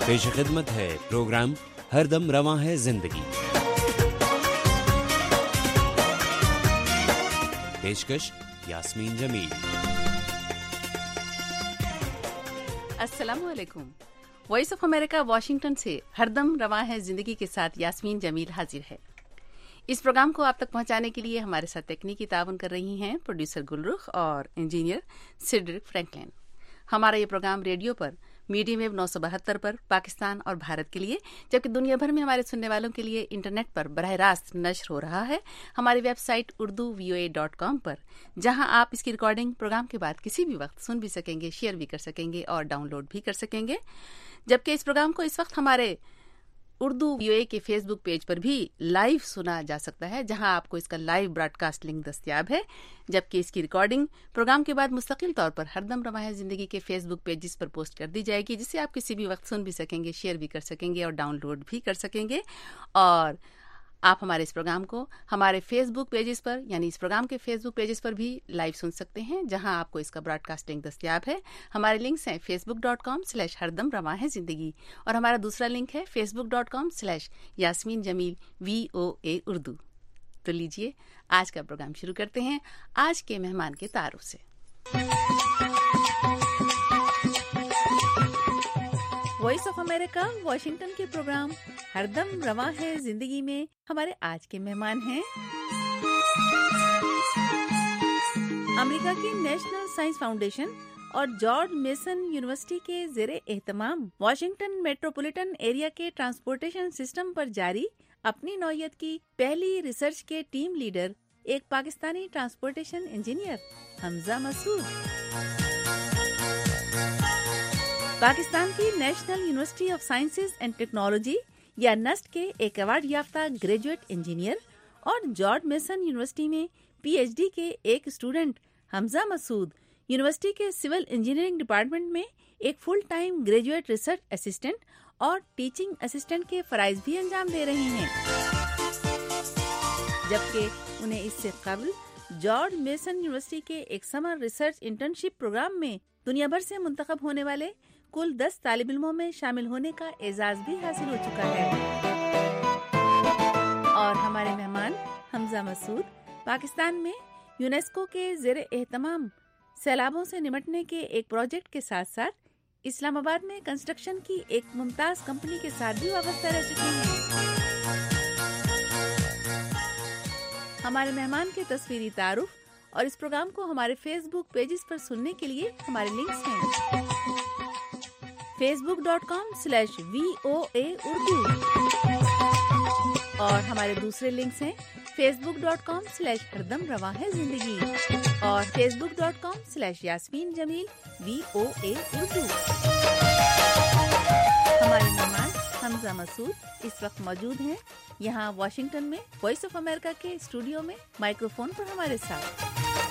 پیش خدمت ہے پروگرام ہر دم رواں ہے زندگی. پیشکش یاسمین جمیل. السلام علیکم. وائس آف امریکہ واشنگٹن سے ہر دم رواں ہے زندگی کے ساتھ یاسمین جمیل حاضر ہے. اس پروگرام کو آپ تک پہنچانے کے لیے ہمارے ساتھ تکنیکی تعاون کر رہی ہیں پروڈیوسر گلرخ اور انجینئر سیڈرک فرینکلن. ہمارا یہ پروگرام ریڈیو پر میڈیم ویو 972 پر پاکستان اور بھارت کے لیے، جبکہ دنیا بھر میں ہمارے سننے والوں کے لیے انٹرنیٹ پر براہ راست نشر ہو رہا ہے ہماری ویب سائٹ urduvoa.com پر، جہاں آپ اس کی ریکارڈنگ پروگرام کے بعد کسی بھی وقت سن بھی سکیں گے، شیئر بھی کر سکیں گے اور ڈاؤن لوڈ بھی کر سکیں گے. جبکہ اس پروگرام کو اس وقت ہمارے اردو ویو کے فیس بک پیج پر بھی لائیو سنا جا سکتا ہے، جہاں آپ کو اس کا لائیو براڈ کاسٹ لنک دستیاب ہے. جبکہ اس کی ریکارڈنگ پروگرام کے بعد مستقل طور پر ہر دم رواں ہے زندگی کے فیس بک پیجز پر پوسٹ کر دی جائے گی، جسے آپ کسی بھی وقت سن بھی سکیں گے، شیئر بھی کر سکیں گے اور ڈاؤن لوڈ بھی کر سکیں گے. اور آپ ہمارے اس پروگرام کو ہمارے فیس بک پیجز پر، یعنی اس پروگرام کے فیس بک پیجز پر بھی لائیو سن سکتے ہیں، جہاں آپ کو اس کا براڈ کاسٹ لنک دستیاب ہے. ہمارے لنکس ہیں facebook.com/ہردم رواں ہے زندگی، اور ہمارا دوسرا لنک ہے facebook.com/یاسمین جمیل VOA اردو. تو لیجئے آج کا پروگرام شروع کرتے ہیں آج کے مہمان کے تعارف سے. وائس آف امریکہ واشنگٹن کے پروگرام ہر دم رواں ہے زندگی میں ہمارے آج کے مہمان ہیں امریکہ کی نیشنل سائنس فاؤنڈیشن اور جارج میسن یونیورسٹی کے زیر اہتمام واشنگٹن میٹروپولیٹن ایریا کے ٹرانسپورٹیشن سسٹم پر جاری اپنی نوعیت کی پہلی ریسرچ کے ٹیم لیڈر، ایک پاکستانی ٹرانسپورٹیشن انجینئر حمزہ مسعود. پاکستان کی National University of Sciences and Technology یا نسٹ کے ایک ایوارڈ یافتہ گریجویٹ انجینئر اور جارج میسن یونیورسٹی میں PhD کے ایک اسٹوڈنٹ حمزہ مسعود یونیورسٹی کے سول انجینئرنگ ڈپارٹمنٹ میں ایک full time graduate research assistant اور ٹیچنگ اسسٹنٹ کے فرائض بھی انجام دے رہے ہیں. جبکہ انہیں اس سے قبل جارج میسن یونیورسٹی کے ایک سمر ریسرچ انٹرنشپ پروگرام میں دنیا بھر سے منتخب ہونے والے کل 10 طالب علموں میں شامل ہونے کا اعزاز بھی حاصل ہو چکا ہے. اور ہمارے مہمان حمزہ مسعود پاکستان میں یونیسکو کے زیر اہتمام سیلابوں سے نمٹنے کے ایک پروجیکٹ کے ساتھ ساتھ اسلام آباد میں کنسٹرکشن کی ایک ممتاز کمپنی کے ساتھ بھی وابستہ رہ چکے ہیں. ہمارے مہمان کے تصویری تعارف اور اس پروگرام کو ہمارے فیس بک پیجز پر سننے کے لیے ہمارے لنکس ہیں facebook.com/VOA اردو، اور ہمارے دوسرے لنکس ہیں facebook.com/ہردم رواں ہے زندگی اور facebook.com/یاسمین جمیل VOA اردو. ہمارے مہمان حمزہ مسعود اس وقت موجود ہیں یہاں واشنگٹن میں وائس آف امریکہ کے اسٹوڈیو میں مائکروفون پر ہمارے ساتھ.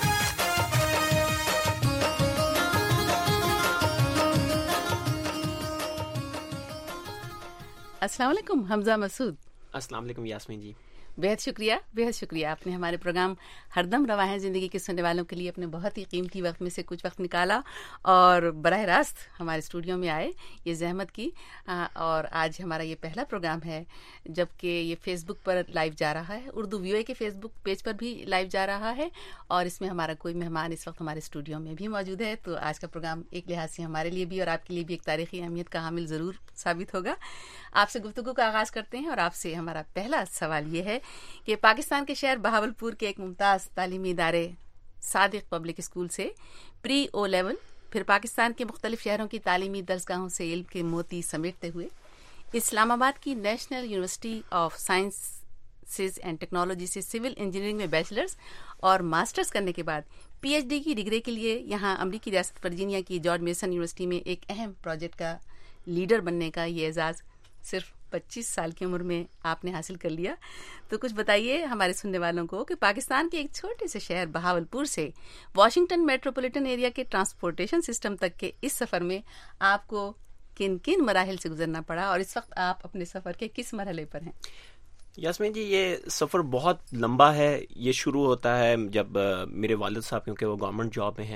السلام علیکم حمزہ مسعود. السلام علیکم یاسمین جی. بہت شکریہ آپ نے ہمارے پروگرام ہر دم رواں ہے زندگی کے سننے والوں کے لیے اپنے بہت ہی قیمتی وقت میں سے کچھ وقت نکالا اور براہ راست ہمارے اسٹوڈیو میں آئے، یہ زحمت کی. اور آج ہمارا یہ پہلا پروگرام ہے جبکہ یہ فیس بک پر لائیو جا رہا ہے، اردو ویو کے فیس بک پیج پر بھی لائیو جا رہا ہے، اور اس میں ہمارا کوئی مہمان اس وقت ہمارے اسٹوڈیو میں بھی موجود ہے. تو آج کا پروگرام ایک لحاظ سے ہمارے لیے بھی اور آپ کے لیے بھی ایک تاریخی اہمیت کا حامل ضرور ثابت ہوگا. آپ سے گفتگو کا آغاز کرتے ہیں اور آپ سے ہمارا پہلا سوال یہ ہے کہ پاکستان کے شہر بہاولپور کے ایک ممتاز تعلیمی ادارے صادق پبلک اسکول سے پری او لیول، پھر پاکستان کے مختلف شہروں کی تعلیمی درسگاہوں سے علم کے موتی سمیٹتے ہوئے اسلام آباد کی National University of Sciences and Technology سے سول انجینئرنگ میں بیچلرز اور ماسٹرز کرنے کے بعد PhD کی ڈگری کے لیے یہاں امریکی ریاست ورجینیا کی جارج میسن یونیورسٹی میں ایک اہم پروجیکٹ کا لیڈر بننے کا یہ اعزاز صرف 25 سال کی عمر میں آپ نے حاصل کر لیا. تو کچھ بتائیے ہمارے سننے والوں کو کہ پاکستان کے ایک چھوٹے سے شہر بہاولپور سے واشنگٹن میٹروپولیٹن ایریا کے ٹرانسپورٹیشن سسٹم تک کے اس سفر میں آپ کو کن کن مراحل سے گزرنا پڑا اور اس وقت آپ اپنے سفر کے کس مرحلے پر ہیں؟ یاسمین جی، یہ سفر بہت لمبا ہے. یہ شروع ہوتا ہے جب میرے والد صاحب، کیونکہ وہ گورنمنٹ جاب میں ہیں،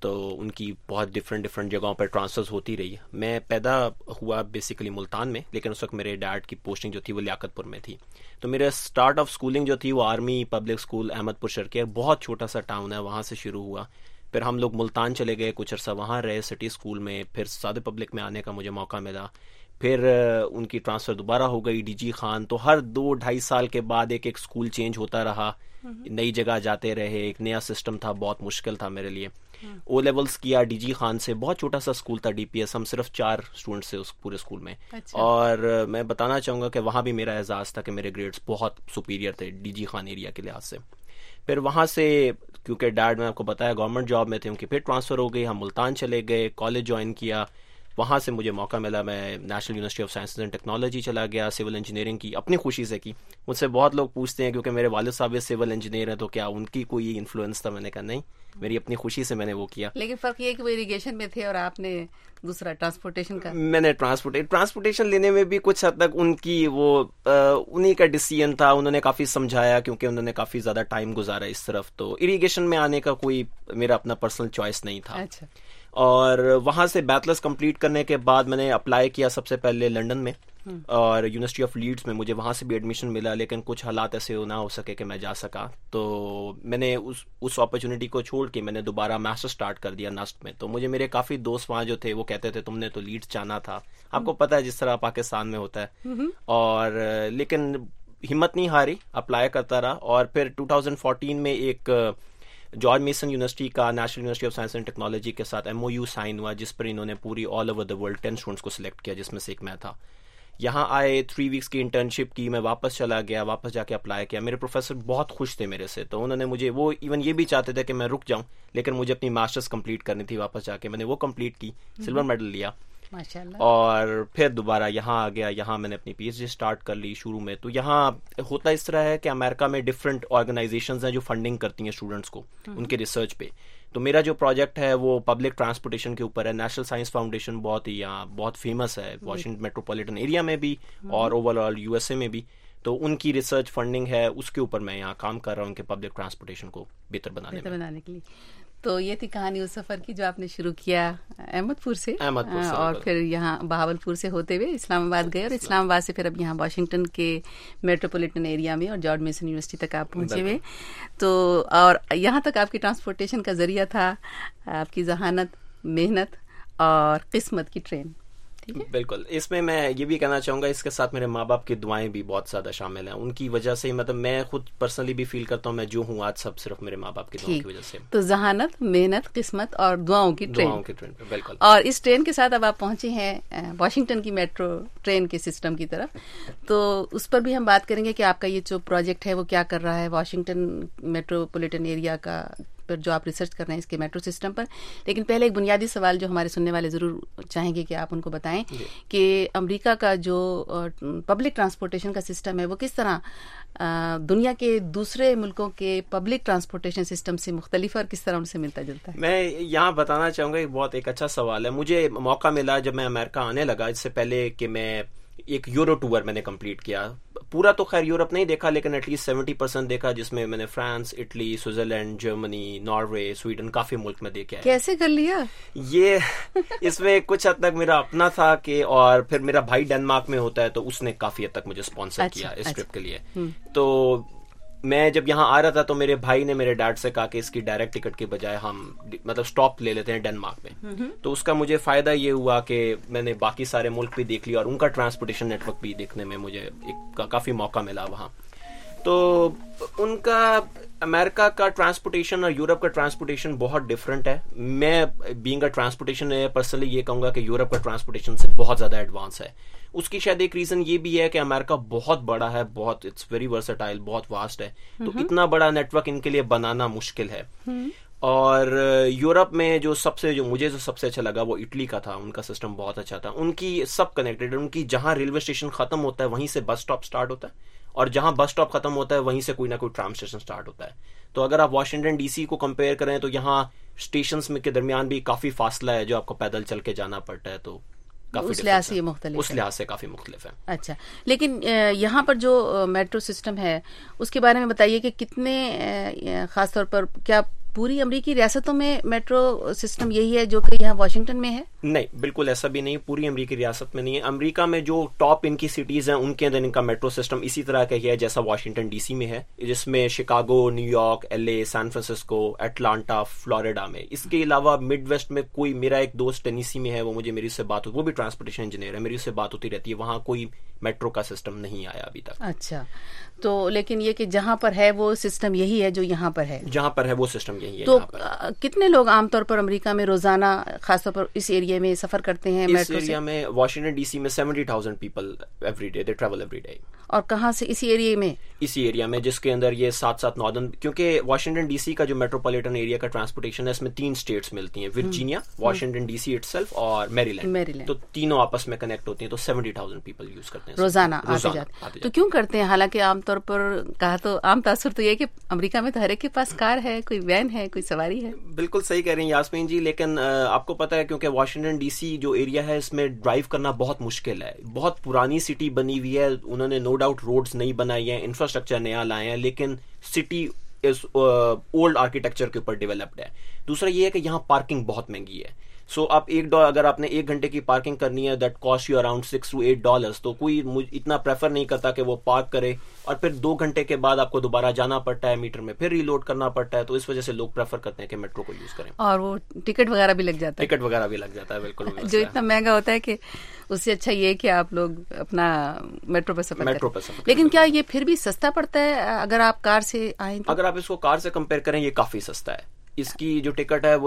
تو ان کی بہت ڈفرینٹ جگہوں پر ٹرانسفرز ہوتی رہی. میں پیدا ہوا بیسیکلی ملتان میں, لیکن اس وقت میرے ڈیڈ کی پوسٹنگ جو تھی وہ لیاقت پور میں تھی. تو میرے اسٹارٹ آف اسکولنگ جو تھی وہ آرمی پبلک اسکول احمد پور شرکیہ, بہت چھوٹا سا ٹاؤن ہے, وہاں سے شروع ہوا. پھر ہم لوگ ملتان چلے گئے, کچھ عرصہ وہاں رہے سٹی اسکول میں. پھر سادہ پبلک میں آنے کا مجھے موقع ملا. پھر ان کی ٹرانسفر دوبارہ ہو گئی ڈی جی خان. تو ہر 2-2.5 سال کے بعد ایک اسکول چینج ہوتا رہا, نئی جگہ جاتے رہے. ایک نیا سسٹم تھا, بہت مشکل تھا میرے لیے. او لیولز کیا ڈی جی خان سے, بہت چھوٹا سا اسکول تھا ڈی پی ایس, ہم صرف 4 اسٹوڈنٹس تھے اس پورے اسکول میں. اور میں بتانا چاہوں گا کہ وہاں بھی میرا اعزاز تھا کہ میرے گریڈس بہت سپیریئر تھے ڈی جی خان ایریا کے لحاظ سے. پھر وہاں سے کیونکہ ڈیڈ میں آپ کو بتایا گورنمنٹ جاب میں تھے, ان کی پھر ٹرانسفر ہو گئی, ہم ملتان چلے گئے, کالج جوائن کیا. وہاں سے مجھے موقع ملا, میں National University of Sciences and Technology چلا گیا, سول انجینئرنگ کی, اپنی خوشی سے کی. مجھ سے بہت لوگ پوچھتے ہیں کیونکہ میرے والد صاحب سول انجینئر ہیں تو کیا ان کی کوئی انفلوئنس تھا. میں نے کہا نہیں, میری اپنی خوشی سے میں نے وہ کیا. لیکن فرق یہ ہے کہ وہ اریگیشن میں تھے اور آپ نے دوسرا ٹرانسپورٹیشن کا. میں نے ٹرانسپورٹیشن لینے میں بھی کچھ حد تک ان کی وہ انہی کا ڈیسیژن تھا. انہوں نے کافی سمجھایا کیونکہ انہوں نے کافی زیادہ ٹائم گزارا اس طرف. تو اریگیشن میں آنے کا کوئی میرا اپنا پرسنل چوائس نہیں تھا. اچھا. اور وہاں سے بیچلرس کمپلیٹ کرنے کے بعد میں نے اپلائی کیا سب سے پہلے لنڈن میں, اور یونیورسٹی آف لیڈس میں. مجھے وہاں سے بھی ایڈمیشن ملا, لیکن کچھ حالات ایسے نہ ہو سکے کہ میں جا سکا. تو میں نے اس اپرچونیٹی کو چھوڑ کے میں نے دوبارہ ماسٹر سٹارٹ کر دیا نسٹ میں. تو مجھے میرے کافی دوست وہاں جو تھے وہ کہتے تھے تم نے تو لیڈس جانا تھا, آپ کو پتہ ہے جس طرح پاکستان میں ہوتا ہے. اور لیکن ہمت نہیں ہاری, اپلائی کرتا رہا. اور پھر 2014 میں ایک جارج میسن یونیورسٹی کا National University of Science and Technology کے ساتھ MOU سائن ہوا, جس پر انہوں نے پوری all over the world 10 students کو سلیکٹ کیا, جس میں سے ایک میں تھا. یہاں آئے, 3 ویکس کی انٹرنشپ کی, میں واپس چلا گیا, واپس جا کے اپلائی کیا. میرے پروفیسر بہت خوش تھے میرے سے, تو انہوں نے مجھے وہ ایون یہ بھی چاہتے تھے کہ میں رک جاؤں, لیکن مجھے اپنی ماسٹرز کمپلیٹ کرنی تھی واپس جا کے. میں نے وہ کمپلیٹ کی, سلور میڈل لیا, اور پھر دوبارہ یہاں آ گیا. یہاں میں نے اپنی PhD سٹارٹ کر لی شروع میں. تو یہاں ہوتا اس طرح ہے کہ امریکہ میں ڈفرینٹ آرگنائزیشنز ہیں جو فنڈنگ کرتی ہیں اسٹوڈنٹس کو ان کے ریسرچ پہ. تو میرا جو پروجیکٹ ہے وہ پبلک ٹرانسپورٹیشن کے اوپر ہے. نیشنل سائنس فاؤنڈیشن بہت ہی یہاں بہت فیمس ہے واشنگٹن میٹروپولیٹن ایریا میں بھی اور اوور آل USA میں بھی. تو ان کی ریسرچ فنڈنگ ہے, اس کے اوپر میں یہاں کام کر رہا ہوں کہ پبلک ٹرانسپورٹیشن کو بہتر بنانے کے لیے. تو یہ تھی کہانی اس سفر کی جو آپ نے شروع کیا احمد پور سے, اور پھر یہاں بہاولپور سے ہوتے ہوئے اسلام آباد گئے, اور اسلام آباد سے پھر اب یہاں واشنگٹن کے میٹروپولیٹن ایریا میں اور جارج میسن یونیورسٹی تک آپ پہنچے ہوئے. تو اور یہاں تک آپ کی ٹرانسپورٹیشن کا ذریعہ تھا آپ کی ذہانت, محنت اور قسمت کی ٹرین. بالکل. اس میں یہ بھی کہنا چاہوں گا, اس کے ساتھ میرے ماں باپ کی دعائیں بھی بہت زیادہ شامل ہیں. ان کی وجہ سے مطلب میں خود پرسنلی بھی فیل کرتا ہوں میں جو ہوں آج سب صرف میرے ماں باپ کی دعاؤں کی وجہ سے. تو ذہانت, محنت, قسمت اور دعاؤں کی ٹرین. بالکل. اور اس ٹرین کے ساتھ اب آپ پہنچے ہیں واشنگٹن کی میٹرو ٹرین کے سسٹم کی طرف. تو اس پر بھی ہم بات کریں گے کہ آپ کا یہ جو پروجیکٹ ہے وہ کیا کر رہا ہے واشنگٹن میٹروپولیٹن ایریا کا جو آپ ریسرچ کر رہے ہیں اس کے میٹرو سسٹم پر. لیکن پہلے ایک بنیادی سوال جو ہمارے سننے والے ضرور چاہیں گے کہ آپ ان کو بتائیں کہ امریکہ کا جو پبلک ٹرانسپورٹیشن کا سسٹم ہے وہ کس طرح دنیا کے دوسرے ملکوں کے پبلک ٹرانسپورٹیشن سسٹم سے مختلف اور کس طرح ان سے ملتا جلتا ہے. میں یہاں بتانا چاہوں گا بہت ایک اچھا سوال ہے. مجھے موقع ملا جب میں امریکہ آنے لگا, اس سے پہلے کہ میں ایک یورو ٹور میں نے کمپلیٹ کیا. پورا تو خیر یورپ نہیں دیکھا, لیکن ایٹ لیسٹ 70% دیکھا, جس میں نے France, Italy, Switzerland, Germany, Norway, Sweden, کافی ملک میں دیکھا ہے. کیسے کر لیا یہ؟ اس میں کچھ حد تک میرا اپنا تھا کہ, اور پھر میرا بھائی ڈنمارک میں ہوتا ہے تو اس نے کافی حد تک مجھے اسپانسر کیا اس ٹرپ کے لیے. تو میں جب یہاں آ رہا تھا تو میرے بھائی نے میرے ڈیڈ سے کہا کہ اس کی ڈائریکٹ ٹکٹ کے بجائے ہم مطلب اسٹاپ لے لیتے ہیں ڈنمارک میں. تو اس کا مجھے فائدہ یہ ہوا کہ میں نے باقی سارے ملک بھی دیکھ لیا اور ان کا ٹرانسپورٹیشن نیٹ ورک بھی دیکھنے میں مجھے کافی موقع ملا وہاں. تو ان کا امریکہ کا ٹرانسپورٹیشن اور یورپ کا ٹرانسپورٹیشن بہت ڈفرینٹ ہے. میں بینگ اے ٹرانسپورٹیشن پرسنلی یہ کہوں گا کہ یورپ کا ٹرانسپورٹیشن سے بہت زیادہ ایڈوانس ہے. اس کی شاید ایک ریزن یہ بھی ہے کہ امریکہ بہت بڑا ہے, بہت اٹس ویری ورسٹائل, بہت واسٹ ہے. تو اتنا بڑا نیٹ ورک ان کے لیے بنانا مشکل ہے. اور یورپ میں جو مجھے سب سے اچھا لگا وہ اٹلی کا تھا. ان کا سسٹم بہت اچھا تھا. ان کی سب کنیکٹڈ, ان کی جہاں ریلوے اسٹیشن ختم ہوتا ہے وہیں سے بس اسٹاپ اسٹارٹ ہوتا ہے, اور جہاں بس اسٹاپ ختم ہوتا ہے وہیں سے کوئی نہ کوئی ٹرام اسٹیشن اسٹارٹ ہوتا ہے. تو اگر آپ واشنگٹن DC کو کمپیئر کریں تو یہاں اسٹیشنز میں کے درمیان بھی کافی فاصلہ ہے جو آپ کو پیدل چل کے جانا پڑتا ہے. تو اس لحاظ سے یہ مختلف, اس لحاظ سے کافی مختلف ہے. اچھا, لیکن یہاں پر جو میٹرو سسٹم ہے اس کے بارے میں بتائیے کہ کتنے, خاص طور پر کیا پوری امریکی ریاستوں میں میٹرو سسٹم یہی ہے جو کہ یہاں واشنگٹن میں ہے؟ نہیں، بالکل ایسا بھی نہیں، پوری امریکی ریاست میں نہیں ہے. امریکہ میں جو ٹاپ ان کی سٹیز ہیں ان کے اندر ان کا میٹرو سسٹم اسی طرح کا ہی ہے جیسا واشنگٹن ڈی سی میں ہے، جس میں Chicago, New York, L A, San Francisco, Atlanta, Florida میں. اس کے علاوہ مڈ ویسٹ میں کوئی، میرا ایک دوست ٹینیسی میں ہے، وہ میری اس سے بات ہوتی، وہ بھی ٹرانسپورٹیشن انجینئر ہے، میری اس سے بات ہوتی رہتی ہے، وہاں کوئی میٹرو کا سسٹم نہیں آیا ابھی تک. اچھا، تو لیکن یہ کہ جہاں پر ہے وہ سسٹم یہی ہے جو یہاں پر ہے؟ جہاں پر ہے وہ سسٹم یہی ہے. تو کتنے لوگ عام طور پر امریکہ میں روزانہ خاص طور پر اس ایریا میں سفر کرتے ہیں میٹرو سے؟ اس ایریا میں واشنگٹن ڈی سی میں 70,000 people every day, they travel every day. اور کہاں سے؟ اسی ایریا میں؟ اسی ایریا میں، جس کے اندر یہ ساتھ ساتھ ناردرن، کیونکہ واشنگٹن ڈی سی کا جو میٹروپولیٹن ایریا کا ٹرانسپورٹیشن ہے اس میں 3 اسٹیٹس ملتی ہیں، Virginia, Washington D C itself اور میری لینڈ. تو تینوں آپس میں کنیکٹ ہوتی ہیں، تو 70,000 پیپل یوز کرتے ہیں روزانہ آتے جاتے. تو کیوں کرتے ہیں؟ حالانکہ عام طور پر کہا تو عام تاثر تو یہ کہ امریکہ میں تو ہر ایک کے پاس کار ہے، کوئی وین ہے، کوئی سواری ہے. بالکل صحیح کہہ رہی ہیں یاسمین جی، لیکن آپ کو پتا ہے کیونکہ واشنگٹن ڈی سی جو ایریا ہے اس میں ڈرائیو کرنا بہت مشکل ہے. بہت پرانی سٹی بنی ہوئی ہے، انہوں نے نو ڈاؤٹ روڈز نہیں بنائی ہیں، انفراسٹرکچر نیا لائے ہیں، لیکن سٹی اولڈ آرکیٹیکچر کے اوپر ڈیولپڈ ہے. دوسرا یہ ہے کہ یہاں پارکنگ بہت مہنگی ہے. سو آپ اگر آپ نے 1 گھنٹے کی پارکنگ کرنی ہے، that cost you around $6 to $8. تو کوئی اتنا پریفر نہیں کرتا کہ وہ پارک کرے اور پھر 2 گھنٹے کے بعد آپ کو دوبارہ جانا پڑتا ہے، میٹر میں پھر ریلوڈ کرنا پڑتا ہے. تو اس وجہ سے لوگ پریفر کرتے ہیں کہ میٹرو کو یوز کریں. اور وہ ٹکٹ وغیرہ بھی لگ جاتا ہے. ٹکٹ وغیرہ بھی لگ جاتا ہے، بالکل جو اتنا مہنگا ہوتا ہے کہ اس سے اچھا یہ ہے کہ آپ لوگ اپنا میٹرو پہ سفر کریں. لیکن کیا یہ پھر بھی سستا پڑتا ہے اگر آپ کار سے آئیں؟ اگر آپ اس کو کار سے کمپیئر کریں یہ کافی سستا ہے. اس کی جو ٹکٹ ہے وہ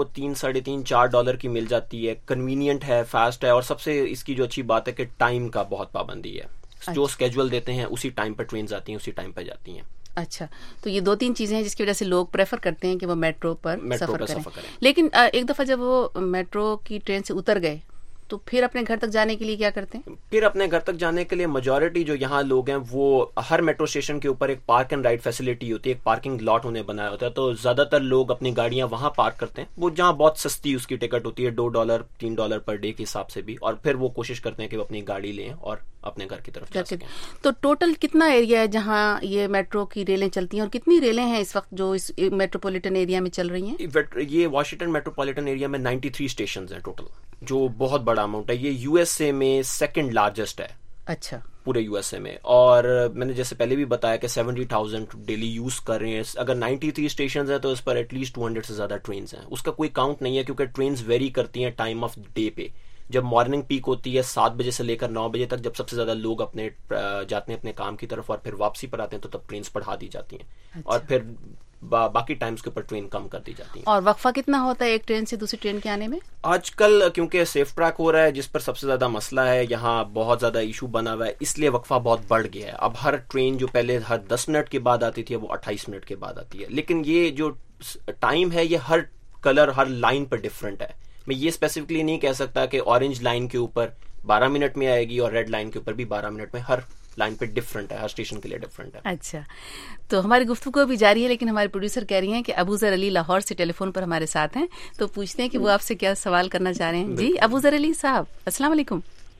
$3-4.5 کی مل جاتی ہے، کنوینئنٹ ہے، فاسٹ ہے، اور سب سے اس کی جو اچھی بات ہے کہ ٹائم کا بہت پابندی ہے. جو اسکیجول دیتے ہیں اسی ٹائم پہ ٹرینز آتی ہیں، اسی ٹائم پہ جاتی ہیں. اچھا، تو یہ 2-3 چیزیں ہیں جس کی وجہ سے لوگ پریفر کرتے ہیں کہ وہ میٹرو پر سفر کریں. لیکن ایک دفعہ جب وہ میٹرو کی ٹرین سے اتر گئے تو پھر اپنے گھر تک جانے کے لیے کیا کرتے ہیں؟ پھر اپنے گھر تک جانے کے لیے میجورٹی جو یہاں لوگ ہیں وہ ہر میٹرو اسٹیشن کے اوپر ایک پارک اینڈ رائڈ فیسلٹی ہوتی ہے، ایک پارکنگ لاٹ انہیں بنایا ہوتا ہے. تو زیادہ تر لوگ اپنی گاڑیاں وہاں پارک کرتے ہیں، وہ جہاں بہت سستی اس کی ٹکٹ ہوتی ہے، $2-3 پر ڈے کے حساب سے بھی، اور پھر وہ کوشش کرتے ہیں کہ وہ اپنی گاڑی لیں اور اپنے گھر کی طرف جا سکیں. تو ٹوٹل کتنا ایریا ہے جہاں یہ میٹرو کی ریلیں چلتی ہیں، اور کتنی ریلیں ہیں اس وقت جو اس میٹروپولیٹن ایریا میں چل رہی ہیں؟ یہ واشنگٹن میٹروپولیٹن ایریا میں 93 اسٹیشنز ہیں ٹوٹل، جو بہت بڑا اماؤنٹ ہے. یہ یو ایس اے میں 2nd لارجسٹ ہے. اچھا، پورے یو ایس اے میں. اور میں نے جیسے پہلے بھی بتایا کہ 70,000 ڈیلی یوز کر رہے ہیں. اگر 93 اسٹیشنز ہیں تو اس پر ایٹ لیسٹ 200 سے زیادہ ٹرینز ہیں. اس کا کوئی کاؤنٹ نہیں ہے کیونکہ ٹرینز ویری کرتی ہیں ٹائم آف ڈے پہ. جب مارننگ پیک ہوتی ہے 7 بجے سے لے کر 9 بجے تک، جب سب سے زیادہ لوگ اپنے جاتے ہیں اپنے کام کی طرف اور پھر واپسی پر آتے ہیں، تو تب ٹرینز بڑھا دی جاتی ہیں. اور پھر باقی ٹائمز کے اوپر ٹرین کم کر دی جاتی ہیں. اور وقفہ کتنا ہوتا ہے ایک ٹرین سے دوسری ٹرین کے آنے میں؟ آج کل کیونکہ سیف ٹریک ہو رہا ہے جس پر سب سے زیادہ مسئلہ ہے، یہاں بہت زیادہ ایشو بنا ہوا ہے، اس لیے وقفہ بہت بڑھ گیا ہے. اب ہر ٹرین جو پہلے ہر 10 منٹ کے بعد آتی تھی وہ 28 منٹ کے بعد آتی ہے. لیکن یہ جو ٹائم ہے یہ ہر کلر، ہر لائن پر ڈفرینٹ ہے. میں یہ اسپیسیفکلی نہیں کہہ سکتا کہ اورنج لائن کے اوپر 12 منٹ میں آئے گی اور ریڈ لائن کے اوپر بھی 12 منٹ میں. ہر لائن پہ ڈفرینٹ ہے، ہر اسٹیشن کے لیے ڈفرینٹ ہے. اچھا، تو ہماری گفتگو بھی جاری ہے، لیکن ہمارے پروڈیوسر کہہ رہی ہیں کہ ابوذر علی لاہور سے ٹیلی فون پر ہمارے ساتھ ہیں، تو پوچھتے ہیں کہ وہ آپ سے کیا سوال کرنا چاہ رہے ہیں. جی ابوذر علی صاحب، السلام علیکم.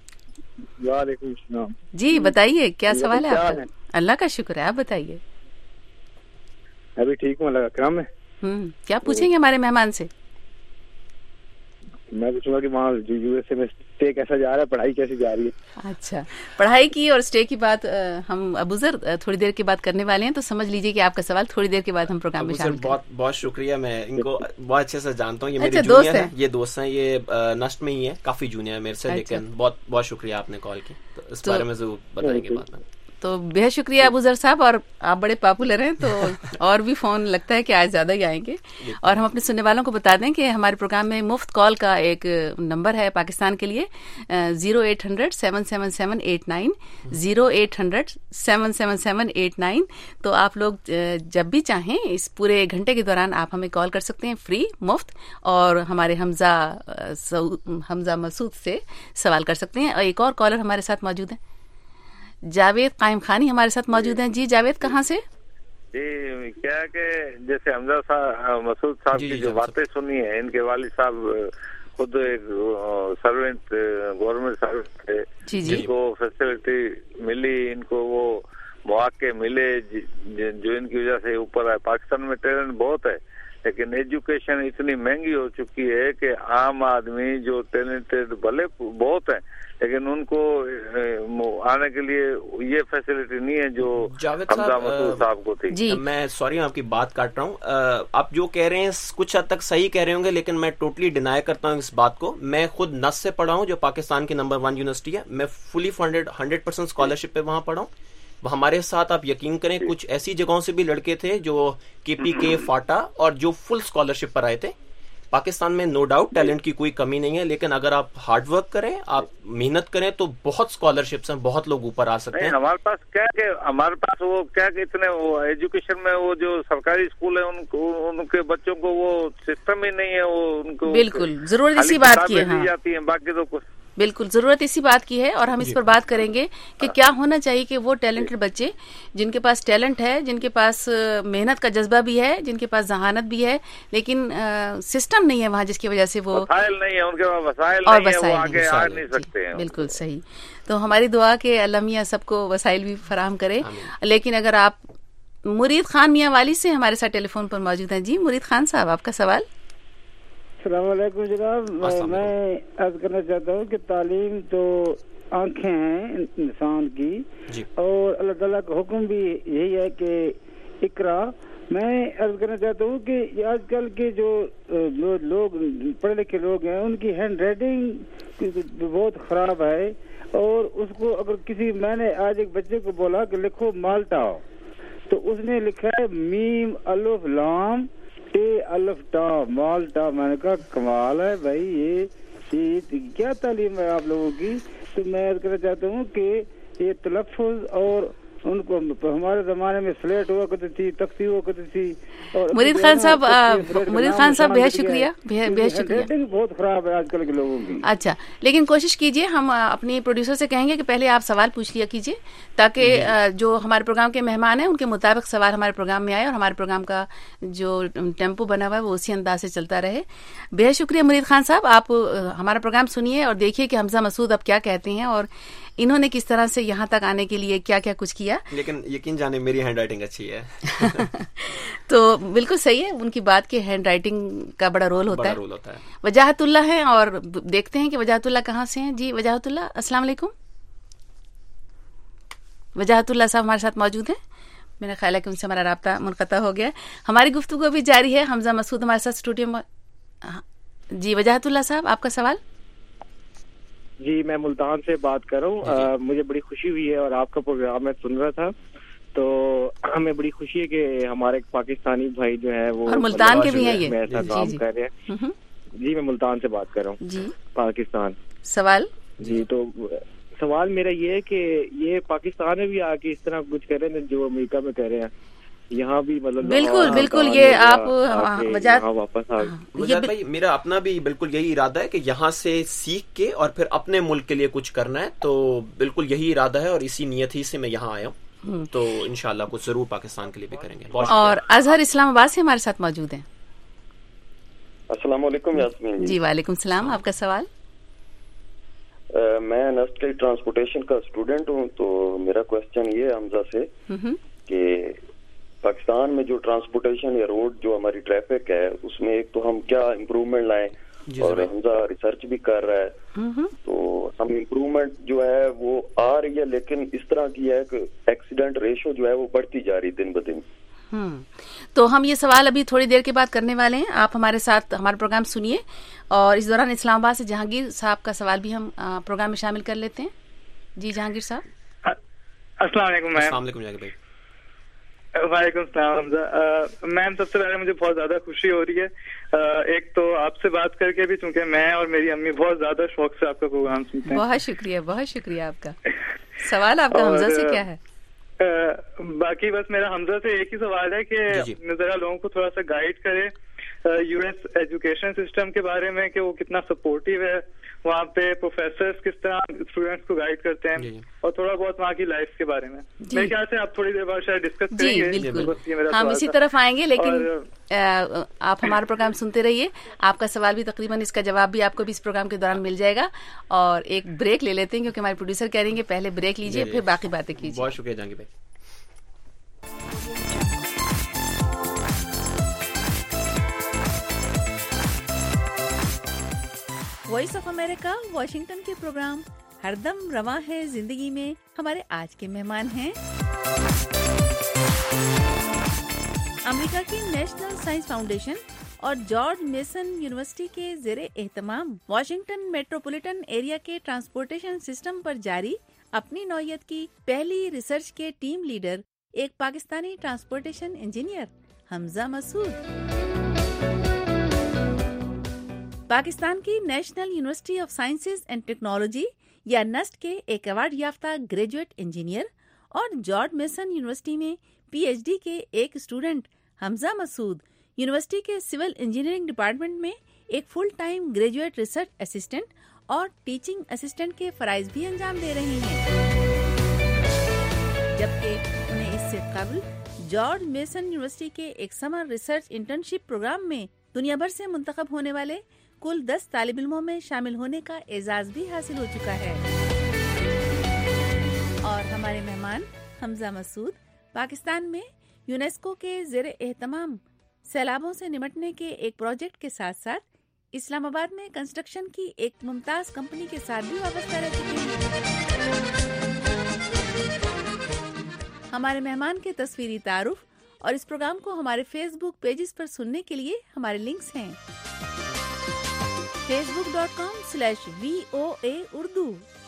وعلیکم السلام. جی بتائیے کیا سوال ہے آپ کا؟ اللہ کا شکر ہے، آپ بتائیے. ابھی ٹھیک ہوں، اللہ کا کرم ہے. کیا پوچھیں گے ہمارے مہمان سے؟ میں پوچھوں گا کہ وہاں یو ایس اے میں اسٹے کیسا جا رہا ہے، پڑھائی کیسی جا رہی ہے؟ اچھا، پڑھائی کی اور اسٹے کی بات ہم ابوذر تھوڑی دیر کے بعد کرنے والے ہیں، تو سمجھ لیجیے کہ آپ کا سوال تھوڑی دیر کے بعد ہم پروگرام میں شامل کریں. بہت بہت شکریہ، میں ان کو بہت اچھے سے جانتا ہوں. یہ میرے جونیئر ہیں، یہ دوست ہیں، یہ نسٹ میں ہی ہیں، کافی جونیئر ہے میرے سے، لیکن بہت بہت شکریہ آپ نے کال کی. تو اس بارے میں ضرور بتائیں گے بعد میں. تو بہت شکریہ ابوذر صاحب، اور آپ بڑے پاپولر ہیں تو اور بھی فون لگتا ہے کہ آج زیادہ ہی آئیں گے. اور ہم اپنے سننے والوں کو بتا دیں کہ ہمارے پروگرام میں مفت کال کا ایک نمبر ہے پاکستان کے لیے 0800-777-89 0800-777-89. تو آپ لوگ جب بھی چاہیں اس پورے گھنٹے کے دوران آپ ہمیں کال کر سکتے ہیں فری مفت، اور ہمارے حمزہ مسعود سے سوال کر سکتے ہیں. اور ایک اور کالر ہمارے ساتھ موجود ہیں، جاوید قائم خانی ہمارے ساتھ موجود ہیں. جی جاوید، کہاں سے؟ جی کیا کہ جیسے حمزہ صاحب مسعود صاحب کی جو باتیں سنی ہیں، ان کے والد صاحب خود ایک سروینٹ، گورنمنٹ سروینٹ تھے، جن کو فیسلٹی ملی، ان کو وہ مواقع ملے جو ان کی وجہ سے اوپر آئے. پاکستان میں ٹیلنٹ بہت ہے، لیکن ایجوکیشن اتنی مہنگی ہو چکی ہے کہ عام آدمی جو ٹیلنٹڈ بھلے بہت ہیں لیکن ان کو آنے کے لیے یہ فیسلٹی نہیں ہے جو حمزہ مسعود صاحب کو تھی. میں سوری آپ کی بات کاٹ رہا ہوں. آپ جو کہہ رہے ہیں کچھ حد تک صحیح کہہ رہے ہوں گے, لیکن میں ٹوٹلی ڈینائی کرتا ہوں اس بات کو. میں خود نس سے پڑھا ہوں جو پاکستان کی نمبر 1 یونیورسٹی ہے. میں فلی فنڈیڈ 100% اسکالرشپ پہ وہاں پڑھا ہوں. ہمارے ساتھ آپ یقین کریں کچھ ایسی جگہوں سے بھی لڑکے تھے جو KPK فاٹا اور جو فل اسکالرشپ پر آئے تھے. پاکستان میں نو ڈاؤٹ ٹیلنٹ کی کوئی کمی نہیں ہے, لیکن اگر آپ ہارڈ ورک کریں, آپ محنت کریں تو بہت اسکالرشپس ہیں, بہت لوگ اوپر آ سکتے ہیں. ہمارے پاس کیا کہ ہمارے پاس وہ کیا کہ اتنے وہ ایجوکیشن میں وہ جو سرکاری اسکول ہیں ان کے بچوں کو وہ سسٹم ہی نہیں ہے. وہ ان کو بالکل ضرورت اسی بات کی ہے جاتی ہیں, باقی تو کچھ بالکل ضرورت اسی بات کی ہے. اور ہم اس پر بات کریں گے کہ کیا ہونا چاہیے کہ وہ ٹیلنٹڈ بچے جن کے پاس ٹیلنٹ ہے, جن کے پاس محنت کا جذبہ بھی ہے, جن کے پاس ذہانت بھی ہے, لیکن سسٹم نہیں ہے وہاں جس کی وجہ سے وہ وسائل نہیں ہے, ان کے پاس وسائل نہیں ہے, وہ آگے آ نہیں سکتے ہیں. بالکل صحیح. تو ہماری دعا کہ اللہ میاں سب کو وسائل بھی فراہم کرے. لیکن اگر آپ مرید خان میاں والی سے ہمارے ساتھ ٹیلی فون پر موجود ہیں. جی مرید خان صاحب, آپ کا سوال. السلام علیکم جناب. میں عرض کرنا چاہتا ہوں کہ تعلیم تو آنکھیں ہیں انسان کی, اور اللہ تعالیٰ کا حکم بھی یہی ہے کہ اقرا. میں عرض کرنا چاہتا ہوں کہ آج کل کے جو لوگ پڑھے لکھے لوگ ہیں ان کی ہینڈ رائٹنگ بہت خراب ہے, اور اس کو اگر کسی, میں نے آج ایک بچے کو بولا کہ لکھو مالٹا, تو اس نے لکھا ہے میم الف لام الف ٹا مالٹا. میں نے کہا کمال ہے بھائی, یہ کیا تعلیم ہے آپ لوگوں کی. تو میں عرض کرنا چاہتا ہوں کہ یہ تلفظ, اور ان کو ہمارے زمانے میں سلیٹ ہوا کرتی تھی, تختی ہوا کرتی تھی. مرید خان صاحب بہت شکریہ, بہت شکریہ. بہت خراب ہے آج کل کے لوگوں کی. اچھا, لیکن کوشش کیجئے, ہم اپنی پروڈیوسر سے کہیں گے کہ پہلے آپ سوال پوچھ لیا کیجئے تاکہ جو ہمارے پروگرام کے مہمان ہیں ان کے مطابق سوال ہمارے پروگرام میں آئے اور ہمارے پروگرام کا جو ٹیمپو بنا ہوا ہے وہ اسی انداز سے چلتا رہے. بہت شکریہ مرید خان صاحب. آپ ہمارا پروگرام سنیے اور دیکھیے کہ حمزہ مسعود اب کیا کہتے ہیں اور انہوں نے کس طرح سے یہاں تک آنے کے لیے کیا کیا کچھ کیا. لیکن یقین جانے میری ہینڈ رائٹنگ اچھی ہے. تو بالکل صحیح ہے, ان کی بات کہ ہینڈ رائٹنگ کا بڑا رول ہوتا ہے. وجاہت اللہ ہے, اور دیکھتے ہیں کہ وجاہت اللہ کہاں سے ہیں. جی وجاہت اللہ, السلام علیکم. وجاہت اللہ صاحب ہمارے ساتھ موجود ہیں. میرا خیال ہے کہ ان سے ہمارا رابطہ منقطع ہو گیا. ہماری گفتگو بھی جاری ہے. حمزہ مسعود ہمارے ساتھ اسٹوڈیو میں. جی وجاہت اللہ صاحب, آپ کا سوال. جی میں ملتان سے بات کر رہا ہوں. مجھے بڑی خوشی ہوئی ہے اور آپ کا پروگرام میں سن رہا تھا, تو ہمیں بڑی خوشی ہے کہ ہمارے پاکستانی بھائی جو ہے وہ ملتان کے بھی ہیں, یہ ایسا کام کر رہے ہیں. جی میں ملتان سے بات کر رہا ہوں. جی پاکستان. سوال. جی تو سوال میرا یہ ہے کہ یہ پاکستان میں بھی آ کے اس طرح کچھ کر رہے ہیں جو امریکہ میں کہہ رہے ہیں, یہاں بھی مطلب بالکل یہ آپ واپس آ بھائی, میرا اپنا بھی بالکل یہی ارادہ ہے کہ یہاں سے سیکھ کے اور پھر اپنے ملک کے لیے کچھ کرنا ہے. تو بالکل یہی ارادہ ہے اور اسی نیت ہی سے میں یہاں آیا ہوں. تو انشاءاللہ کچھ ضرور پاکستان کے لیے بھی کریں گے. اور اظہر اسلام آباد سے ہمارے ساتھ موجود ہیں. السلام علیکم یاسمین. جی وعلیکم السلام, آپ کا سوال. میں انڈسٹریل ٹرانسپورٹیشن کا اسٹوڈنٹ ہوں. تو میرا کوشچن یہ ہے حمزہ سے کہ پاکستان میں جو ٹرانسپورٹیشن یا روڈ جو ہماری ٹریفک ہے اس میں ایک تو ہم کیا امپروومنٹ لائیں, اور حمزہ ریسرچ بھی کر رہا ہے, تو ہم امپروومنٹ جو ہے وہ آ رہی ہے, لیکن اس طرح کی ہے کہ ایکسیڈنٹ ریشو جو ہے وہ بڑھتی جا رہی دن بدن. تو ہم یہ سوال ابھی تھوڑی دیر کے بعد کرنے والے ہیں. آپ ہمارے ساتھ ہمارا پروگرام سنیے, اور اس دوران اسلام آباد سے جہانگیر صاحب کا سوال بھی ہم پروگرام میں شامل کر لیتے ہیں. جی جہانگیر صاحب. السلام علیکم. السلام علیکم جہانگیر بھائی. وعلیکم السلام حمزہ. میم سب سے پہلے مجھے بہت زیادہ خوشی ہو رہی ہے, ایک تو آپ سے بات کر کے بھی, چونکہ میں اور میری امی بہت زیادہ شوق سے آپ کا پروگرام سنتے ہیں. بہت شکریہ, بہت شکریہ آپ کا. سوال آپ کا حمزہ سے کیا ہے؟ باقی بس میرا حمزہ سے ایک ہی سوال ہے کہ ذرا لوگوں کو تھوڑا سا گائیڈ کرے یو ایس ایجوکیشن سسٹم کے بارے میں, کہ وہ کتنا سپورٹیو ہے, وہاں پہ پروفیسرز کس طرح اسٹوڈینٹس کو گائیڈ کرتے ہیں, اور تھوڑا بہت وہاں کی لائف کے بارے میں. میرے خیال سے آپ تھوڑی دیر بعد شاید ڈسکس کریں گے. جی بالکل, ہم اسی طرف آئیں گے, لیکن آپ ہمارا پروگرام سنتے رہیے. آپ کا سوال بھی تقریباً اس کا جواب بھی آپ کو بھی اس پروگرام کے دوران مل جائے گا. اور ایک بریک لے لیتے ہیں کیونکہ ہمارے پروڈیوسر کہہ رہے ہیں کہ پہلے بریک لیجیے پھر باقی باتیں کیجیے. بہت شکریہ جہانگیر بھائی. वॉइस ऑफ अमेरिका वॉशिंगटन के प्रोग्राम हरदम रवां है जिंदगी में हमारे आज के मेहमान हैं अमेरिका की नेशनल साइंस फाउंडेशन और जॉर्ज मेसन यूनिवर्सिटी के ज़ेरे एहतमाम वॉशिंगटन मेट्रोपॉलिटन एरिया के ट्रांसपोर्टेशन सिस्टम पर जारी अपनी नौयत की पहली रिसर्च के टीम लीडर एक पाकिस्तानी ट्रांसपोर्टेशन इंजीनियर हमजा मसूद। पाकिस्तान की National University of Sciences and Technology या नस्ट के एक अवार्ड याफ्ता ग्रेजुएट इंजीनियर और जॉर्ज मेसन यूनिवर्सिटी में पीएचडी के एक स्टूडेंट हमजा मसूद यूनिवर्सिटी के सिविल इंजीनियरिंग डिपार्टमेंट में एक full time graduate research assistant और टीचिंग असिस्टेंट के फराइज भी अंजाम दे रहे हैं, जबकि उन्हें इससे कबल जॉर्ज मेसन यूनिवर्सिटी के एक समर रिसर्च इंटर्नशिप प्रोग्राम में दुनिया भर से मुंतखब होने वाले कुल 10 तालिब इल्मों में शामिल होने का एजाज भी हासिल हो चुका है। और हमारे मेहमान हमजा मसूद पाकिस्तान में यूनेस्को के ज़ेरे एहतमाम सैलाबों से निपटने के एक प्रोजेक्ट के साथ साथ इस्लामाबाद में कंस्ट्रक्शन की एक मुमताज कंपनी के साथ भी वाबस्ता रह चुके हैं। हमारे मेहमान के तस्वीरी तारुफ और इस प्रोग्राम को हमारे फेसबुक पेजेस पर सुनने के लिए हमारे लिंक्स हैं facebook.com/VOA Urdu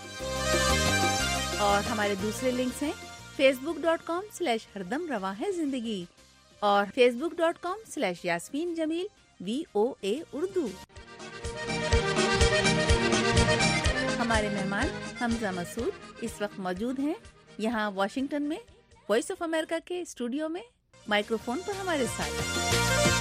और हमारे दूसरे लिंक्स हैं facebook.com/हरदम रवां है जिंदगी और facebook.com/यास्मीन जमील VOA उर्दू। हमारे मेहमान हमजा मसूद इस वक्त मौजूद हैं यहाँ वाशिंगटन में वॉइस ऑफ अमेरिका के स्टूडियो में माइक्रोफोन पर हमारे साथ।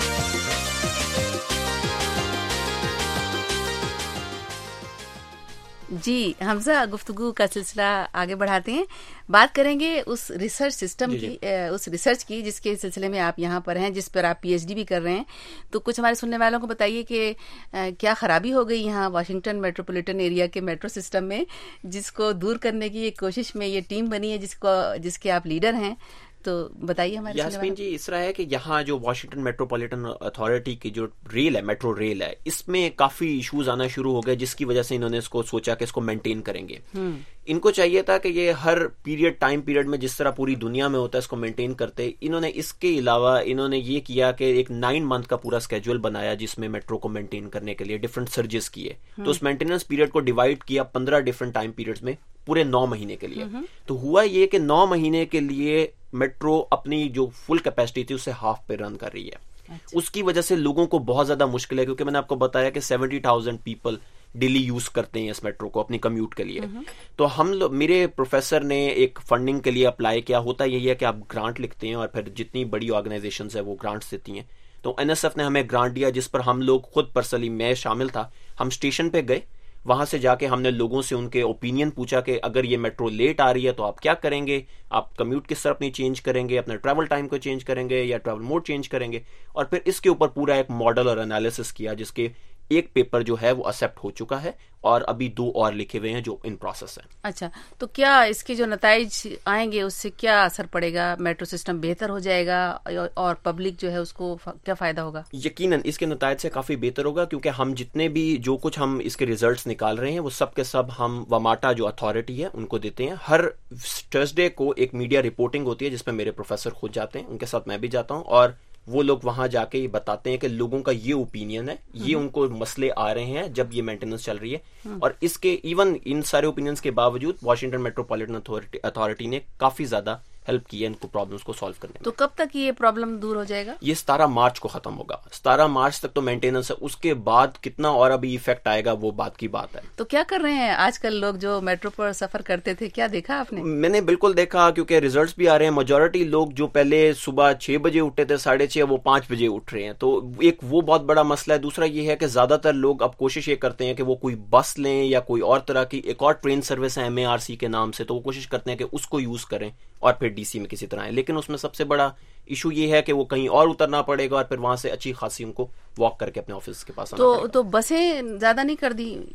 जी हमजा, गुफ्तगू का सिलसिला आगे बढ़ाते हैं, बात करेंगे उस रिसर्च सिस्टम की, उस रिसर्च की जिसके सिलसिले में आप यहाँ पर हैं, जिस पर आप पीएचडी भी कर रहे हैं। तो कुछ हमारे सुनने वालों को बताइए कि क्या खराबी हो गई यहाँ वाशिंगटन मेट्रोपॉलिटन एरिया के मेट्रो सिस्टम में, जिसको दूर करने की एक कोशिश में ये टीम बनी है जिसके आप लीडर हैं। तो बताइए हमारे यास्मीन जी। इस तरह है कि यहाँ जो वाशिंगटन मेट्रोपॉलिटन अथॉरिटी की जो रेल है, मेट्रो रेल है, इसमें काफी इश्यूज आना शुरू हो गए, जिसकी वजह से इन्होंने इसको सोचा कि इसको मेंटेन करेंगे। इनको चाहिए था कि ये हर टाइम पीरियड में जिस तरह पूरी दुनिया में होता है इसको मेंटेन करते। इन्होंने इसके अलावा इन्होंने ये किया कि एक 9 मंथ का पूरा स्केड्यूल बनाया जिसमें मेट्रो को मेंटेन करने के लिए डिफरेंट सर्जेस किए। तो उस मेंटेनेंस पीरियड को डिवाइड किया 15 डिफरेंट टाइम पीरियड्स में पूरे 9 महीने के लिए। तो हुआ ये कि 9 महीने के लिए मेट्रो अपनी जो फुल कैपेसिटी थी उससे हाफ पे रन कर रही है। अच्छा। उसकी वजह से लोगों को बहुत ज्यादा मुश्किल है, क्योंकि मैंने आपको बताया कि 70,000 पीपल डेली यूज करते हैं इस मेट्रो को अपनी कम्यूट के लिए। तो मेरे प्रोफेसर ने एक फंडिंग के लिए अप्लाई किया। होता यही है कि आप ग्रांट लिखते हैं और फिर जितनी बड़ी ऑर्गेनाइजेशंस है वो ग्रांट्स देती हैं। तो एनएसएफ ने हमें ग्रांट दिया, जिस पर हम लोग खुद पर्सनली, मैं शामिल था, हम स्टेशन पे गए। वहां से जाके हमने लोगों से उनके ओपिनियन पूछा कि अगर ये मेट्रो लेट आ रही है तो आप क्या करेंगे, आप कम्यूट किस तरह अपनी चेंज करेंगे, अपना ट्रैवल टाइम को चेंज करेंगे या ट्रैवल मोड चेंज करेंगे। और फिर इसके ऊपर पूरा एक मॉडल और एनालिसिस किया, जिसके एक पेपर जो है वो एक्सेप्ट हो चुका है और अभी 2 और लिखे हुए हैं जो इन प्रोसेस है। अच्छा, तो क्या इसके जो नताइज आएंगे उससे क्या असर पड़ेगा? मेट्रो सिस्टम बेहतर हो जाएगा और पब्लिक जो है उसको क्या फायदा होगा? यकीनन इसके नताइज से काफी बेहतर होगा, क्योंकि हम जितने भी जो कुछ हम इसके रिजल्ट्स निकाल रहे हैं वो सब के सब हम वमाटा जो अथॉरिटी है उनको देते हैं। हर थर्सडे को एक मीडिया रिपोर्टिंग होती है जिसमें मेरे प्रोफेसर खुद जाते हैं, उनके साथ मैं भी जाता हूँ, और वो लोग वहां जाके ये बताते हैं कि लोगों का ये ओपिनियन है, ये उनको मसले आ रहे हैं जब ये मेंटेनेंस चल रही है। और इसके इवन इन सारे ओपिनियंस के बावजूद वाशिंगटन मेट्रोपॉलिटन अथॉरिटी ने काफी ज्यादा हेल्प की है इनको प्रॉब्लम्स को सॉल्व करने में। तो कब तक ये प्रॉब्लम दूर हो जाएगा? ये 17 मार्च को खत्म होगा। 17 मार्च तक तो मेंटेनेंस है, उसके बाद कितना और अभी इफेक्ट आएगा वो बात की बात है। तो क्या कर रहे हैं आजकल लोग जो मेट्रो पर सफर करते थे, क्या देखा आपने? मैंने बिल्कुल देखा, क्योंकि रिजल्ट्स भी आ रहे हैं। मेजोरिटी लोग जो पहले सुबह 6 बजे उठते थे, 6:30, वो 5 बजे उठ रहे हैं। तो एक वो बहुत बड़ा मसला है। दूसरा ये है कि ज्यादातर लोग अब कोशिश ये करते हैं कि वो कोई बस लें या कोई और तरह की एक और ट्रेन सर्विस है MARC के नाम से, तो वो कोशिश करते हैं कि उसको यूज करें और फिर DC में किसी तरह आए। लेकिन उसमें सबसे बड़ा इशू ये है कि वो कहीं और उतरना पड़ेगा और फिर वहां से अच्छी खासी उनको वॉक करके अपने ऑफिस के पास आना पड़ेगा। तो बसें ज्यादा नहीं कर दी?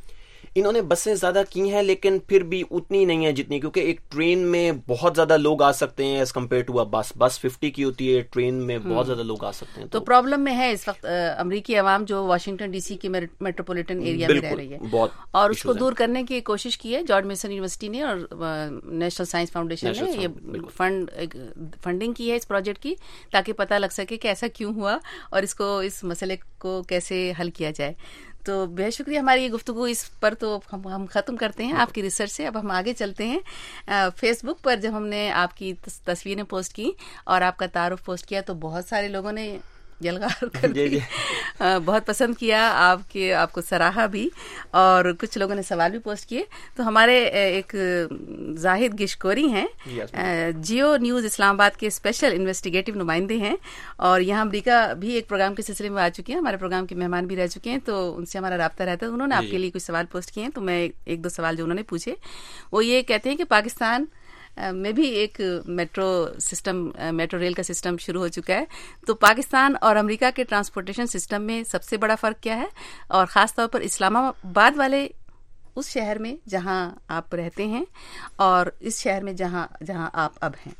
انہوں نے بسیں زیادہ کی ہیں لیکن پھر بھی اتنی نہیں ہے جتنی, کیونکہ ایک ٹرین میں بہت زیادہ لوگ آ سکتے ہیں ایز کمپیئر ٹو بس 50 کی ہوتی ہے, ٹرین میں بہت زیادہ لوگ آ سکتے ہیں. تو پرابلم میں ہے اس وقت امریکی عوام جو واشنگٹن ڈی سی کے میٹروپولیٹن ایریا میں رہ رہی ہے, اور اس کو دور کرنے کی کوشش کی ہے جارج میسن یونیورسٹی نے اور نیشنل سائنس فاؤنڈیشن نے یہ فنڈنگ کی ہے اس پروجیکٹ کی, تاکہ پتہ لگ سکے کہ ایسا کیوں ہوا اور اس مسئلے کو کیسے حل کیا جائے. تو بہت شکریہ. ہماری یہ گفتگو اس پر تو ہم ختم کرتے ہیں آپ کی ریسرچ سے. اب ہم آگے چلتے ہیں. فیس بک پر جب ہم نے آپ کی تصویریں پوسٹ کی اور آپ کا تعارف پوسٹ کیا تو بہت سارے لوگوں نے جلغار کر بہت پسند کیا, آپ کو سراہا بھی, اور کچھ لوگوں نے سوال بھی پوسٹ کیے. تو ہمارے ایک زاہد گشکوری ہیں, جیو نیوز اسلام آباد کے اسپیشل انویسٹیگیٹو نمائندے ہیں, اور یہاں امریکہ بھی ایک پروگرام کے سلسلے میں آ چکے ہیں, ہمارے پروگرام کے مہمان بھی رہ چکے ہیں, تو ان سے ہمارا رابطہ رہتا ہے. انہوں نے آپ کے لیے کچھ سوال پوسٹ کیے ہیں, تو میں ایک دو سوال جو انہوں نے پوچھے وہ یہ کہتے ہیں کہ پاکستان میں بھی ایک میٹرو ریل کا سسٹم شروع ہو چکا ہے, تو پاکستان اور امریکہ کے ٹرانسپورٹیشن سسٹم میں سب سے بڑا فرق کیا ہے, اور خاص طور پر اسلام آباد والے اس شہر میں جہاں آپ رہتے ہیں اور اس شہر میں جہاں آپ اب ہیں.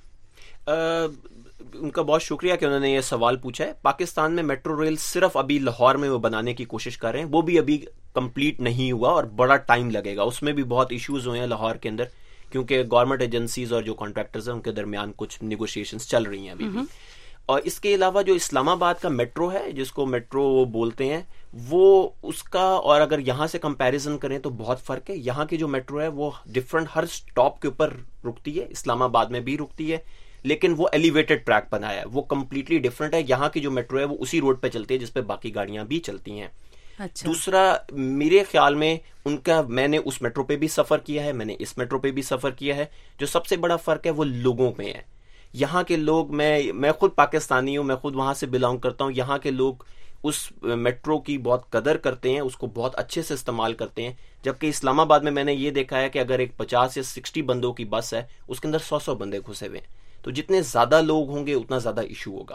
ان کا بہت شکریہ کہ انہوں نے یہ سوال پوچھا ہے. پاکستان میں میٹرو ریل صرف ابھی لاہور میں وہ بنانے کی کوشش کر رہے ہیں, وہ بھی ابھی کمپلیٹ نہیں ہوا اور بڑا ٹائم لگے گا. اس میں بھی بہت ایشوز ہوئے ہیں لاہور کے اندر, کیونکہ گورنمنٹ ایجنسیز اور جو کانٹریکٹرز ہیں ان کے درمیان کچھ نیگوشیشنز چل رہی ہیں ابھی بھی. اور اس کے علاوہ جو اسلام آباد کا میٹرو ہے, جس کو میٹرو وہ بولتے ہیں, وہ اس کا اور اگر یہاں سے کمپیریزن کریں تو بہت فرق ہے. یہاں کی جو میٹرو ہے وہ ڈفرنٹ ہر سٹاپ کے اوپر رکتی ہے, اسلام آباد میں بھی رکتی ہے, لیکن وہ ایلیویٹڈ ٹریک بنایا ہے, وہ کمپلیٹلی ڈفرنٹ ہے. یہاں کی جو میٹرو ہے وہ اسی روڈ پہ چلتی ہے جس پہ باقی گاڑیاں بھی چلتی ہیں. دوسرا, میرے خیال میں ان کا, میں نے اس میٹرو پہ بھی سفر کیا ہے, میں نے اس میٹرو پہ بھی سفر کیا ہے, جو سب سے بڑا فرق ہے وہ لوگوں میں ہے. یہاں کے لوگ, میں خود پاکستانی ہوں, میں خود وہاں سے بلانگ کرتا ہوں, یہاں کے لوگ اس میٹرو کی بہت قدر کرتے ہیں, اس کو بہت اچھے سے استعمال کرتے ہیں. جبکہ اسلام آباد میں نے یہ دیکھا ہے کہ اگر ایک 50 یا 60 بندوں کی بس ہے, اس کے اندر 100 بندے گھسے ہوئے ہیں, تو جتنے زیادہ لوگ ہوں گے اتنا زیادہ ایشو ہوگا.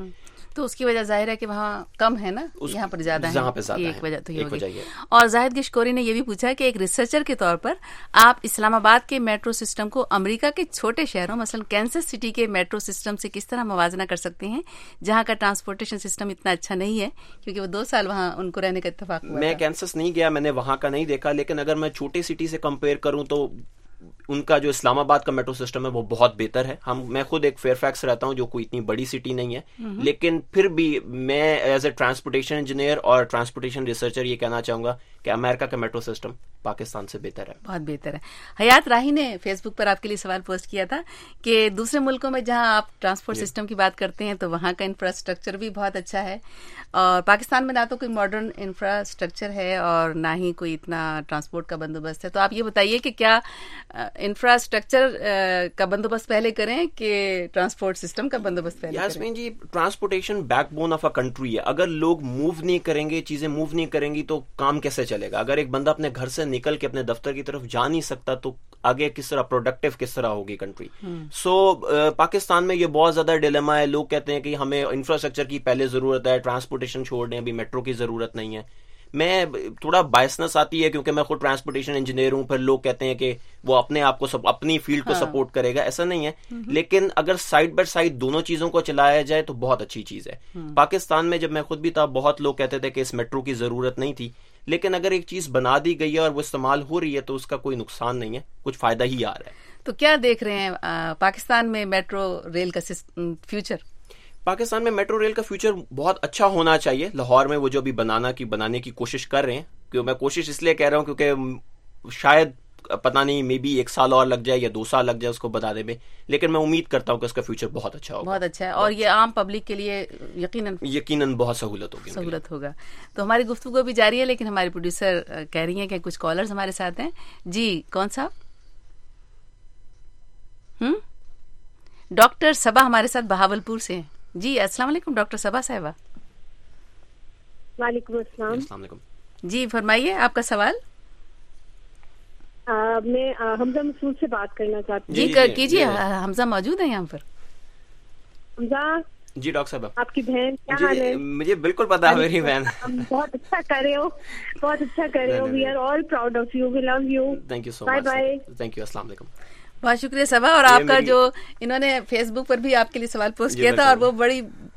تو اس کی وجہ ظاہر ہے کہ وہاں کم ہے نا, یہاں پر زیادہ ہے, یہاں پہ زیادہ ایک وجہ تو یہ ہوگی. ہے. اور زاہد گشکوری نے یہ بھی پوچھا کہ ایک ریسرچر کے طور پر آپ اسلام آباد کے میٹرو سسٹم کو امریکہ کے چھوٹے شہروں مثلا کینسس سٹی کے میٹرو سسٹم سے کس طرح موازنہ کر سکتے ہیں, جہاں کا ٹرانسپورٹیشن سسٹم اتنا اچھا نہیں ہے, کیونکہ وہ 2 سال وہاں ان کو رہنے کا اتفاق ہوا. میں کینسس نہیں گیا, میں نے وہاں کا نہیں دیکھا, لیکن اگر میں چھوٹی سٹی سے کمپیئر کروں تو ان کا جو اسلام آباد کا میٹرو سسٹم ہے وہ بہت بہتر ہے. میں خود ایک فیئر فیکس رہتا ہوں جو کوئی اتنی بڑی سٹی نہیں ہے, لیکن پھر بھی میں ایز اے ٹرانسپورٹیشن انجینئر اور ٹرانسپورٹیشن ریسرچر یہ کہنا چاہوں گا کہ امریکہ کا میٹرو سسٹم پاکستان سے بہتر ہے, بہت بہتر ہے. حیات راہی نے فیس بک پر آپ کے لیے سوال پوسٹ کیا تھا کہ دوسرے ملکوں میں جہاں آپ ٹرانسپورٹ سسٹم کی بات کرتے ہیں تو وہاں کا انفراسٹرکچر بھی بہت اچھا ہے, اور پاکستان میں نہ تو کوئی ماڈرن انفراسٹرکچر ہے اور نہ ہی کوئی اتنا ٹرانسپورٹ کا بندوبست ہے. تو آپ یہ بتائیے کہ کیا انفراسٹرکچر کا بندوبست پہلے کریں کہ ٹرانسپورٹ سسٹم کا بندوبست پہلے کریں؟ Yasmin ji, transportation backbone of a country ہے. اگر لوگ موو نہیں کریں گے, چیزیں موو نہیں کریں گی تو کام کیسے چلے گا؟ اگر ایک بندہ اپنے گھر سے نکل کے اپنے دفتر کی طرف جا نہیں سکتا تو آگے کس طرح پروڈکٹیو کس طرح ہوگی کنٹری؟ سو پاکستان میں یہ بہت زیادہ ڈیلیما ہے. لوگ کہتے ہیں کہ ہمیں انفراسٹرکچر کی پہلے ضرورت ہے, ٹرانسپورٹیشن چھوڑ دیں, ابھی میٹرو کی ضرورت نہیں ہے. میں تھوڑا بائسنس آتی ہے کیونکہ میں خود ٹرانسپورٹیشن انجینئر ہوں. پھر لوگ کہتے ہیں کہ وہ اپنے آپ کو اپنی فیلڈ کو سپورٹ کرے گا, ایسا نہیں ہے. لیکن اگر سائڈ بائی سائڈ دونوں چیزوں کو چلایا جائے تو بہت اچھی چیز ہے. پاکستان میں جب میں خود بھی تھا, بہت لوگ کہتے تھے کہ اس میٹرو کی ضرورت نہیں تھی, لیکن اگر ایک چیز بنا دی گئی ہے اور وہ استعمال ہو رہی ہے تو اس کا کوئی نقصان نہیں ہے, کچھ فائدہ ہی آ رہا ہے. تو کیا دیکھ رہے ہیں پاکستان میں میٹرو ریل کا فیوچر؟ پاکستان میں میٹرو ریل کا فیوچر بہت اچھا ہونا چاہیے. لاہور میں وہ جو ابھی بنانے کی کوشش کر رہے ہیں, کیوں میں کوشش اس لیے کہہ رہا ہوں کیونکہ شاید پتہ نہیں مے بی 1 سال اور لگ جائے یا 2 سال لگ جائے اس کو بنانے میں, لیکن میں امید کرتا ہوں کہ اس کا فیوچر بہت اچھا ہوگا. بہت اچھا ہے, اور یہ عام پبلک کے لیے یقیناً بہت سہولت ہوگا. تو ہماری گفتگو بھی جاری ہے, لیکن ہماری پروڈیوسر کہہ رہی ہیں کہ کچھ کالرز ہمارے ساتھ ہیں. جی کون صاحب؟ ڈاکٹر صبا ہمارے ساتھ بہاولپور سے ہیں. جی السلام علیکم ڈاکٹر صبا صاحبہ. وعلیکم السلام. السلام علیکم. جی فرمائیے آپ کا سوال. میں حمزہ مسعود سے بات کرنا چاہتی ہوں. جی کیجیے, حمزہ موجود ہے یہاں پر. حمزہ جی ڈاکٹر صاحب آپ کی بہن کیا حال ہے؟ مجھے بالکل پتا ہے میری بہن. بہت اچھا کر رہے ہو, بہت اچھا کر رہے ہو. We are all proud of you, we love you. Thank you so bye much. Bye. Thank you. السلام علیکم. بہت شکریہ صبا. اور آپ کا جو انہوں نے فیس بک پر بھی آپ کے لیے سوال پوسٹ کیا تھا, اور وہ بڑی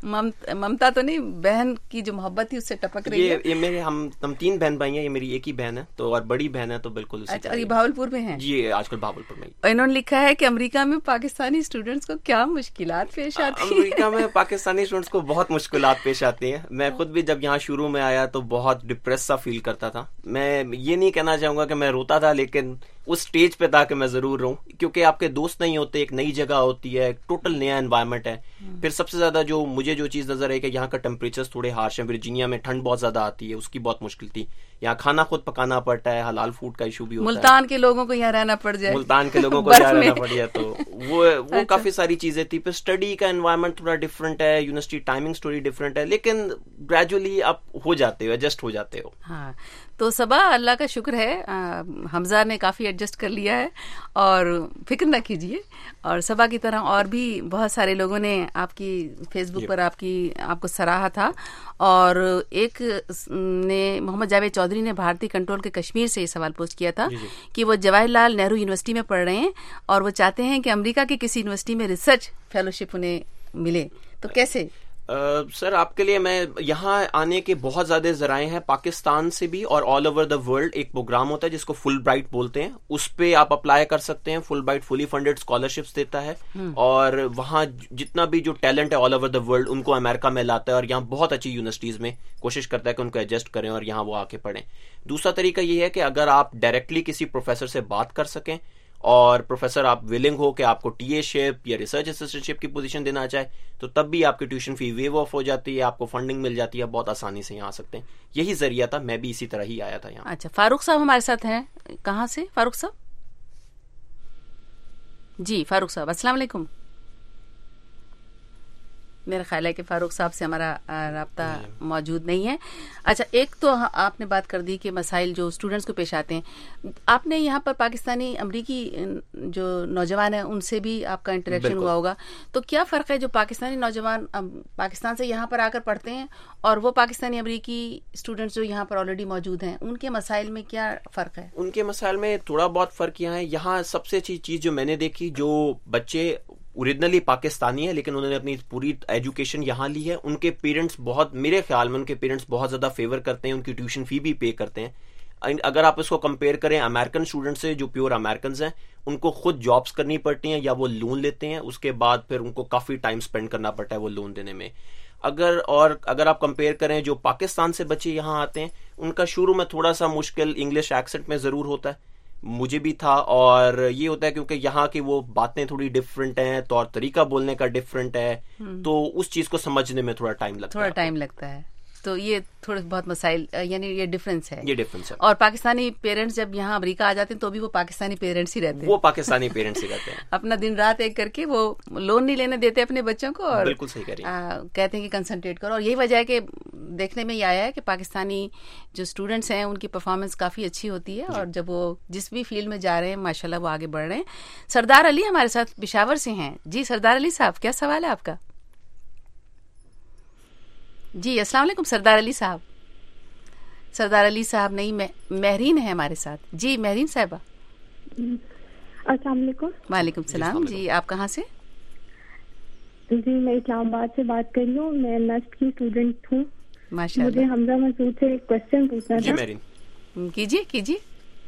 ممتا تو نہیں, بہن کی جو محبت تھی اس سے ٹپک رہی ہے. یہ میرے ہم 3 بہن بھائی ہیں, یہ میری ایک ہی بہن ہے تو, اور بڑی بہن ہے تو بالکل. اچھا, اور یہ بھاولپور میں ہیں؟ جی آج کل بھاولپور میں. انہوں نے لکھا ہے کہ امریکہ میں پاکستانی اسٹوڈینٹس کو کیا مشکلات پیش آتی ہیں. امریکہ میں پاکستانی اسٹوڈینٹس کو بہت مشکلات پیش آتی ہیں. میں خود بھی جب یہاں شروع میں آیا تو بہت ڈپریس سا فیل کرتا تھا. میں یہ نہیں کہنا چاہوں گا کہ میں روتا تھا, لیکن اس سٹیج پہ تھا کہ میں ضرور رہوں, کیونکہ آپ کے دوست نہیں ہوتے, ایک نئی جگہ ہوتی ہے, ٹوٹل نیا انوائرمنٹ ہے. پھر سب سے زیادہ جو مجھے جو چیز نظر ہے کہ یہاں کا ٹیمپریچر تھوڑے ہارش ہیں. ورجینیا میں ٹھنڈ بہت زیادہ آتی ہے, اس کی بہت مشکل تھی. یہاں کھانا خود پکانا پڑتا ہے, حلال فوڈ کا ایشو بھی ہوتا ہے. ملتان کے لوگوں کو یہاں رہنا پڑ جائے, ملتان کے لوگوں کو یہاں رہنا پڑ جائے, تو وہ کافی ساری چیزیں تھی. پھر اسٹڈی کا انوائرمنٹ تھوڑا ڈفرینٹ ہے, یونیورسٹی ٹائمنگ تھوڑی ڈفرینٹ ہے, لیکن گریجولی آپ ہو جاتے ہو, ایڈجسٹ ہو جاتے ہو. ہاں تو صبا اللہ کا شکر ہے, حمزہ نے کافی ایڈجسٹ کر لیا ہے, اور فکر نہ کیجیے. اور صبا کی طرح اور بھی بہت سارے لوگوں نے آپ کی فیس بک پر آپ کو سراہا تھا. اور ایک نے محمد جاوید چودھری نے بھارتی کنٹرول کے کشمیر سے یہ سوال پوسٹ کیا تھا کہ وہ جواہر لال نہرو یونیورسٹی میں پڑھ رہے ہیں, اور وہ چاہتے ہیں کہ امریکہ کی کسی یونیورسٹی میں ریسرچ فیلوشپ انہیں ملے, تو کیسے؟ سر آپ کے لیے میں یہاں آنے کے بہت زیادہ ذرائع ہیں, پاکستان سے بھی اور آل اوور دا ورلڈ. ایک پروگرام ہوتا ہے جس کو فل برائٹ بولتے ہیں, اس پہ آپ اپلائی کر سکتے ہیں. Fulbright fully funded scholarships دیتا ہے, اور وہاں جتنا بھی جو ٹیلنٹ ہے آل اوور دا ورلڈ ان کو امریکہ میں لاتا ہے, اور یہاں بہت اچھی یونیورسٹیز میں کوشش کرتا ہے کہ ان کو ایڈجسٹ کریں اور یہاں وہ آ کے پڑھیں. دوسرا طریقہ یہ ہے کہ اگر آپ ڈائریکٹلی کسی پروفیسر سے بات کر سکیں, اور پروفیسر آپ ولنگ ہو کہ آپ کو ٹی اے شپ یا ریسرچ اسسٹنٹ شپ کی پوزیشن دینا چاہے, تو تب بھی آپ کی ٹیوشن فی ویو آف ہو جاتی ہے, آپ کو فنڈنگ مل جاتی ہے, بہت آسانی سے یہاں آ سکتے ہیں. یہی ذریعہ تھا, میں بھی اسی طرح ہی آیا تھا یہاں. اچھا, فاروق صاحب ہمارے ساتھ ہیں, کہاں سے فاروق صاحب؟ جی فاروق صاحب السلام علیکم. میرا خیال ہے کہ فاروق صاحب سے ہمارا رابطہ موجود نہیں ہے. اچھا, ایک تو آپ نے بات کر دی کہ مسائل جو اسٹوڈنٹس کو پیش آتے ہیں. آپ نے یہاں پر پاکستانی امریکی جو نوجوان ہیں ان سے بھی آپ کا انٹریکشن ہوا ہوگا, تو کیا فرق ہے جو پاکستانی نوجوان پاکستان سے یہاں پر آ کر پڑھتے ہیں اور وہ پاکستانی امریکی اسٹوڈنٹس جو یہاں پر آلریڈی موجود ہیں, ان کے مسائل میں کیا فرق ہے؟ ان کے مسائل میں تھوڑا بہت فرق یہاں سب سے اچھی چیز جو میں نے دیکھی, جو بچے اوریجنلی پاکستانی ہے لیکن انہوں نے اپنی پوری ایجوکیشن یہاں لی ہے, ان کے پیرنٹس بہت, میرے خیال میں ان کے پیرنٹس بہت زیادہ فیور کرتے ہیں, ان کی ٹیوشن فی بھی پے کرتے ہیں. اگر آپ اس کو کمپیئر کریں امریکن اسٹوڈنٹ سے جو پیور امریکنز ہیں, ان کو خود جابس کرنی پڑتی ہیں یا وہ لون لیتے ہیں, اس کے بعد پھر ان کو کافی ٹائم اسپینڈ کرنا پڑتا ہے وہ لون دینے میں. اگر آپ کمپیئر کریں جو پاکستان سے بچے یہاں آتے ہیں, ان کا شروع میں تھوڑا سا مشکل انگلش ایکسنٹ میں ضرور ہوتا ہے, مجھے بھی تھا, اور یہ ہوتا ہے کیونکہ یہاں کی وہ باتیں تھوڑی ڈفرینٹ ہیں, طور طریقہ بولنے کا ڈفرینٹ ہے, تو اس چیز کو سمجھنے میں تھوڑا ٹائم لگتا ہے. تو یہ تھوڑے بہت مسائل, یعنی یہ ڈفرینس ہے. اور پاکستانی پیرنٹس جب یہاں امریکہ آ جاتے ہیں تو بھی وہ پاکستانی پیرنٹس ہی رہتے ہیں, اپنا دن رات ایک کر کے وہ لون نہیں لینے دیتے اپنے بچوں کو, اور بالکل صحیح کہہ رہی ہیں, کہتے ہیں کہ کنسنٹریٹ کرو. اور یہی وجہ ہے کہ دیکھنے میں یہ آیا ہے کہ پاکستانی جو اسٹوڈنٹس ہیں ان کی پرفارمنس کافی اچھی ہوتی ہے, اور جب وہ جس بھی فیلڈ میں جا رہے ہیں ماشاءاللہ وہ آگے بڑھ رہے ہیں. سردار علی ہمارے ساتھ پشاور سے ہیں. جی سردار علی صاحب, کیا سوال ہے آپ کا؟ جی السلام علیکم سردار علی صاحب. سردار علی صاحب نہیں, مہرین ہے ہمارے ساتھ. جی مہرین صاحبہ السلام علیکم. وعلیکم السلام. جی آپ کہاں سے؟ جی میں اسلام آباد سے بات کر رہی ہوں, میں نسٹ کی اسٹوڈنٹ ہوں. ماشاءاللہ. مجھے حمزہ مسعود سے ایک کوشچن پوچھنا تھا. کیجیے.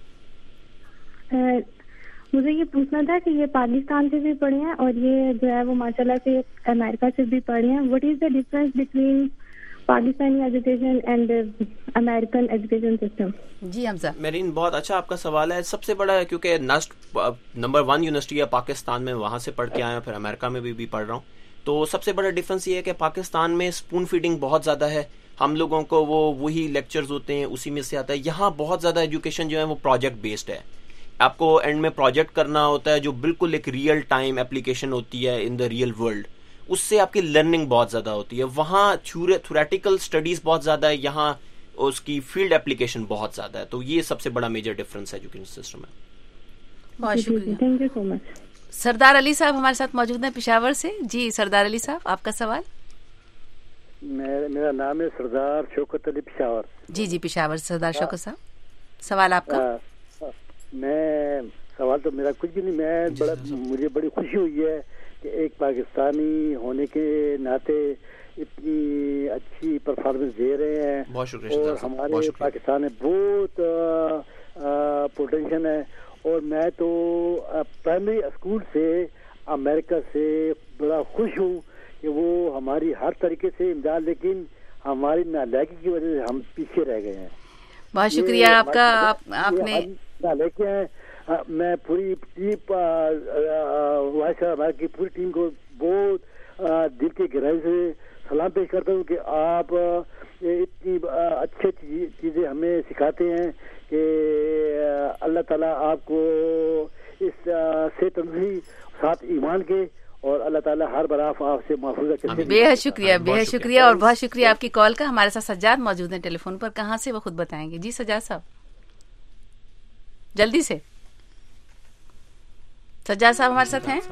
مجھے یہ پوچھنا تھا کہ یہ پاکستان سے بھی پڑھے ہیں اور یہ جو ہے وہ ماشاءاللہ سے امریکہ سے بھی پڑھے ہیں. What is the difference between Pakistani education and American education system? جی حمزہ. میرین بہت اچھا آپ کا سوال ہے. سب سے بڑا ہے کیونکہ نسٹ نمبر 1 یونیورسٹی ہے پاکستان میں, وہاں سے پڑھ کے آیا ہوں, پھر امریکہ میں بھی پڑھ رہا ہوں. تو سب سے بڑا ڈفرنس یہ ہے کہ پاکستان میں اسپون فیڈنگ بہت زیادہ ہے, ہم لوگوں کو وہی لیکچرز ہوتے ہیں اسی میں سے آتا ہے. یہاں بہت زیادہ ایجوکیشن جو ہے وہ پروجیکٹ بیسڈ ہے, آپ کو اینڈ میں پروجیکٹ کرنا ہوتا ہے جو بالکل ایک ریئل ٹائم اپلیکیشن ہوتی ہے ان دا ریئل ورلڈ, اس سے آپ کی لرننگ بہت زیادہ ہوتی ہے. وہاں تھیوریٹیکل اسٹڈیز بہت زیادہ ہے, یہاں اس کی فیلڈ اپلیکیشن بہت زیادہ ہے. تو یہ سب سے بڑا میجر ڈفرنس ایجوکیشن سسٹم ہے. بہت شکریہ. Thank you so much. Sardar Ali صاحب ہمارے ساتھ موجود ہیں پشاور سے. جی سردار علی صاحب آپ کا سوال. میرا نام ہے سردار شوکت علی پشاور. جی پشاور سردار شوکت صاحب, سوال آپ کا. میں سوال تو میرا کچھ بھی نہیں, مجھے بڑی خوشی ہوئی ہے کہ ایک پاکستانی ہونے کے ناطے اتنی اچھی پرفارمنس دے رہے ہیں, اور ہمارے پاکستان میں بہت پوٹینشل ہے. اور میں تو پرائمری اسکول سے امریکہ سے بڑا خوش ہوں کہ وہ ہماری ہر طریقے سے امداد, لیکن ہماری نالائکی کی وجہ سے ہم پیچھے رہ گئے ہیں. بہت شکریہ آپ کا. آپ نے نالائکی ہیں. میں پوری ٹیم کی پوری ٹیم کو بہت دل کی گہرائی سے سلام پیش کرتا ہوں کہ آپ اتنی اچھی چیزیں ہمیں سکھاتے ہیں کہ اللہ تعالیٰ آپ کو اس سے تندرستی ساتھ ایمان کے, اور اللہ تعالیٰ ہر بار آپ سے محفوظ کرے. بے حد شکریہ اور بہت شکریہ آپ کی کال کا. ہمارے ساتھ سجاد موجود ہیں ٹیلی فون پر. کہاں سے وہ خود بتائیں گے. جی سجاد صاحب جلدی سے. سجاد صاحب ہمارے ساتھ ہیں.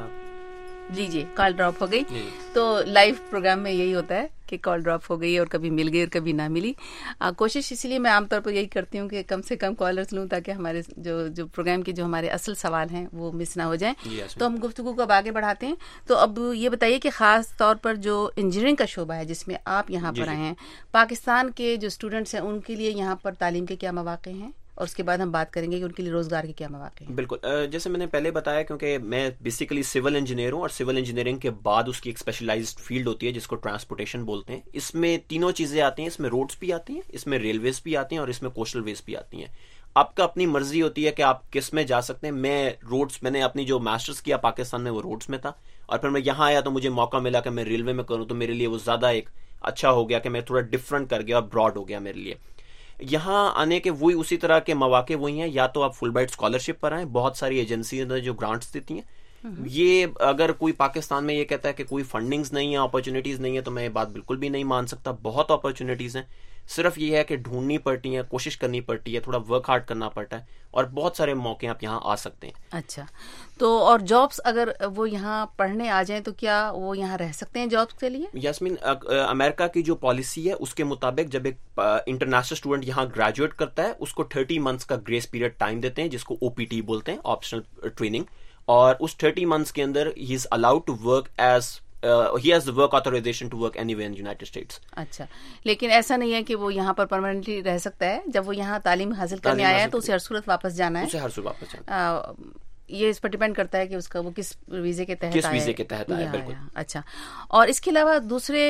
جی کال ڈراپ ہو گئی. تو لائیو پروگرام میں یہی ہوتا ہے کہ کال ڈراپ ہو گئی اور کبھی مل گئی اور کبھی نہ ملی. کوشش اسی لیے میں عام طور پر یہی کرتی ہوں کہ کم سے کم کالرز لوں تاکہ ہمارے جو پروگرام کے جو ہمارے اصل سوال ہیں وہ مس نہ ہو جائیں. تو ہم گفتگو کو اب آگے بڑھاتے ہیں. تو اب یہ بتائیے کہ خاص طور پر جو انجینئرنگ کا شعبہ ہے جس میں آپ یہاں پر آئے ہیں, پاکستان کے جو اسٹوڈنٹس ہیں ان کے لیے یہاں پر تعلیم کے کیا مواقع ہیں, اور اس کے بعد ہم بات کریں گے کہ ان کے لیے روزگار کے کیا مواقع ہیں. بالکل, جیسے میں نے پہلے بتایا, کیونکہ میں بیسیکلی سول انجینئر ہوں, اور سول انجینئرنگ کے بعد اس کی ایک اسپیشلائزڈ فیلڈ ہوتی ہے جس کو ٹرانسپورٹیشن بولتے ہیں. اس میں تینوں چیزیں آتی ہیں. اس میں روڈز بھی آتی ہیں, اس میں ریلویز بھی آتی ہیں, اور اس میں کوسٹل ویز بھی آتی ہیں. آپ کا اپنی مرضی ہوتی ہے کہ آپ کس میں جا سکتے ہیں. میں نے اپنی جو ماسٹرز کیا پاکستان میں وہ روڈز میں تھا, اور پھر میں یہاں آیا تو مجھے موقع ملا کہ میں ریلوے میں کروں, تو میرے لیے وہ زیادہ ایک اچھا ہو گیا کہ میں تھوڑا ڈفرنٹ کر گیا اور براڈ ہو گیا میرے لیے. یہاں آنے کے وہی اسی طرح کے مواقع وہی ہیں, یا تو آپ فل برائٹ اسکالرشپ پر آئیں. بہت ساری ایجنسیز ہیں جو گرانٹس دیتی ہیں. یہ اگر کوئی پاکستان میں یہ کہتا ہے کہ کوئی فنڈنگز نہیں ہے, اپرچونیٹیز نہیں ہے, تو میں یہ بات بالکل بھی نہیں مان سکتا. بہت اپرچونیٹیز ہیں, صرف یہ ہے کہ ڈھونڈنی پڑتی ہیں, کوشش کرنی پڑتی ہے, تھوڑا ورک ہارڈ کرنا پڑتا ہے, اور بہت سارے موقع آپ یہاں آ سکتے ہیں. اچھا, تو اور جابس اگر وہ یہاں پڑھنے آ جائیں تو کیا وہ یہاں رہ سکتے ہیں جابس کے لیے؟ یاسمین, امریکہ کی جو پالیسی ہے اس کے مطابق جب ایک انٹرنیشنل اسٹوڈنٹ یہاں گریجویٹ کرتا ہے اس کو 30 months کا گریس پیریڈ ٹائم دیتے ہیں, جس کو OPT بولتے ہیں, آپشنل ٹریننگ. اور اس 30 months کے اندر ہی is allowed to work as he has the work authorization to work anywhere in the United States. اچھا, لیکن ایسا نہیں ہے کہ وہ یہاں پر پرماننٹلی رہ سکتا ہے. جب وہ یہاں تعلیم حاصل کرنے آیا ہے تو اسے ہر صورت واپس جانا ہے. اسے ہر صورت واپس جانا یہ اس پر ڈیپینڈ کرتا ہے کہ اس کا وہ کس ویزے کے تحت کس ویزے کے تحت آیا. بالکل. اچھا, اور اس کے علاوہ دوسرے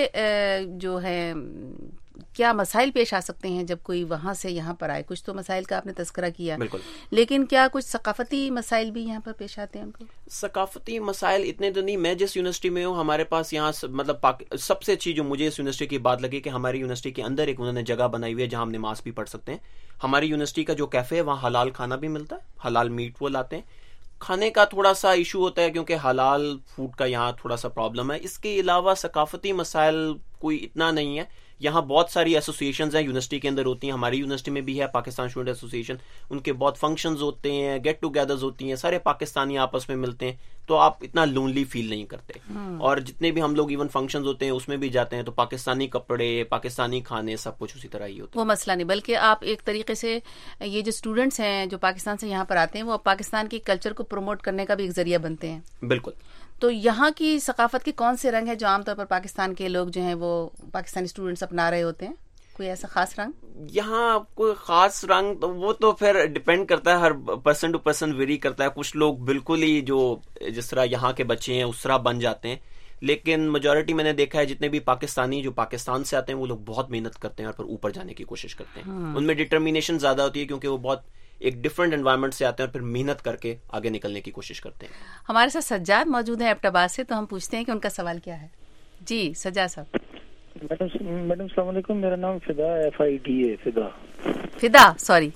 جو ہے کیا مسائل پیش آ سکتے ہیں جب کوئی وہاں سے یہاں پر آئے؟ کچھ تو مسائل کا آپ نے تذکرہ کیا, بالکل, لیکن کیا کچھ ثقافتی مسائل بھی یہاں پر پیش آتے ہیں ان کو؟ ثقافتی مسائل اتنے تو نہیں. میں جس یونیورسٹی میں ہوں ہمارے پاس یہاں مطلب سب سے اچھی جو مجھے اس یونیورسٹی کی بات لگی کہ ہماری یونیورسٹی کے اندر ایک انہوں نے جگہ بنائی ہوئی ہے جہاں ہم نماز بھی پڑھ سکتے ہیں. ہماری یونیورسٹی کا جو کیفے ہے وہاں حلال کھانا بھی ملتا ہے, حلال میٹ وہ لاتے ہیں. کھانے کا تھوڑا سا ایشو ہوتا ہے کیونکہ حلال فوڈ کا یہاں تھوڑا سا پرابلم ہے. اس کے علاوہ ثقافتی مسائل کوئی اتنا نہیں ہے. یہاں بہت ساری ایسوسیشنز ہیں یونیورسٹی کے اندر ہوتی ہیں. ہماری یونیورسٹی میں بھی ہے پاکستان اسٹوڈنٹ ایسوسیشن, ان کے بہت فنکشنز ہوتے ہیں, گیٹ ٹوگیدرز ہوتی ہیں, سارے پاکستانی آپس میں ملتے ہیں, تو آپ اتنا لونلی فیل نہیں کرتے. اور جتنے بھی ہم لوگ ایون فنکشنز ہوتے ہیں اس میں بھی جاتے ہیں تو پاکستانی کپڑے, پاکستانی کھانے, سب کچھ اسی طرح ہی ہوتا ہے. وہ مسئلہ نہیں, بلکہ آپ ایک طریقے سے یہ جو اسٹوڈنٹس ہیں جو پاکستان سے یہاں پر آتے ہیں وہ پاکستان کے کلچر کو پروموٹ کرنے کا بھی ایک ذریعہ بنتے ہیں. بالکل. تو یہاں کی ثقافت کے کون سے رنگ ہیں جو عام طور پر پاکستان کے لوگ جو ہیں وہ پاکستانی اسٹوڈنٹس اپنا رہے ہوتے ہیں؟ کوئی ایسا خاص رنگ؟ یہاں کوئی خاص رنگ وہ تو پھر ڈپینڈ کرتا ہے, ہر پرسن ٹو پرسن ویری کرتا ہے. کچھ لوگ بالکل ہی جو جس طرح یہاں کے بچے ہیں اس طرح بن جاتے ہیں, لیکن میجورٹی میں نے دیکھا ہے جتنے بھی پاکستانی جو پاکستان سے آتے ہیں وہ لوگ بہت محنت کرتے ہیں اور پھر اوپر جانے کی کوشش کرتے ہیں. ان میں ڈٹرمینیشن زیادہ ہوتی ہے کیونکہ وہ بہت ایک ڈفرنٹ انوائرمنٹ سے آتے ہیں اور پھر محنت کر کے آگے نکلنے کی کوشش کرتے ہیں. ہمارے ساتھ سجاد موجود ہیں ایبٹ آباد سے, تو ہم پوچھتے ہیں کہ ان کا سوال کیا ہے. جی سجاد صاحب. میڈم السلام علیکم, میرا نام فدا ہے, FIDA فدا, سوری.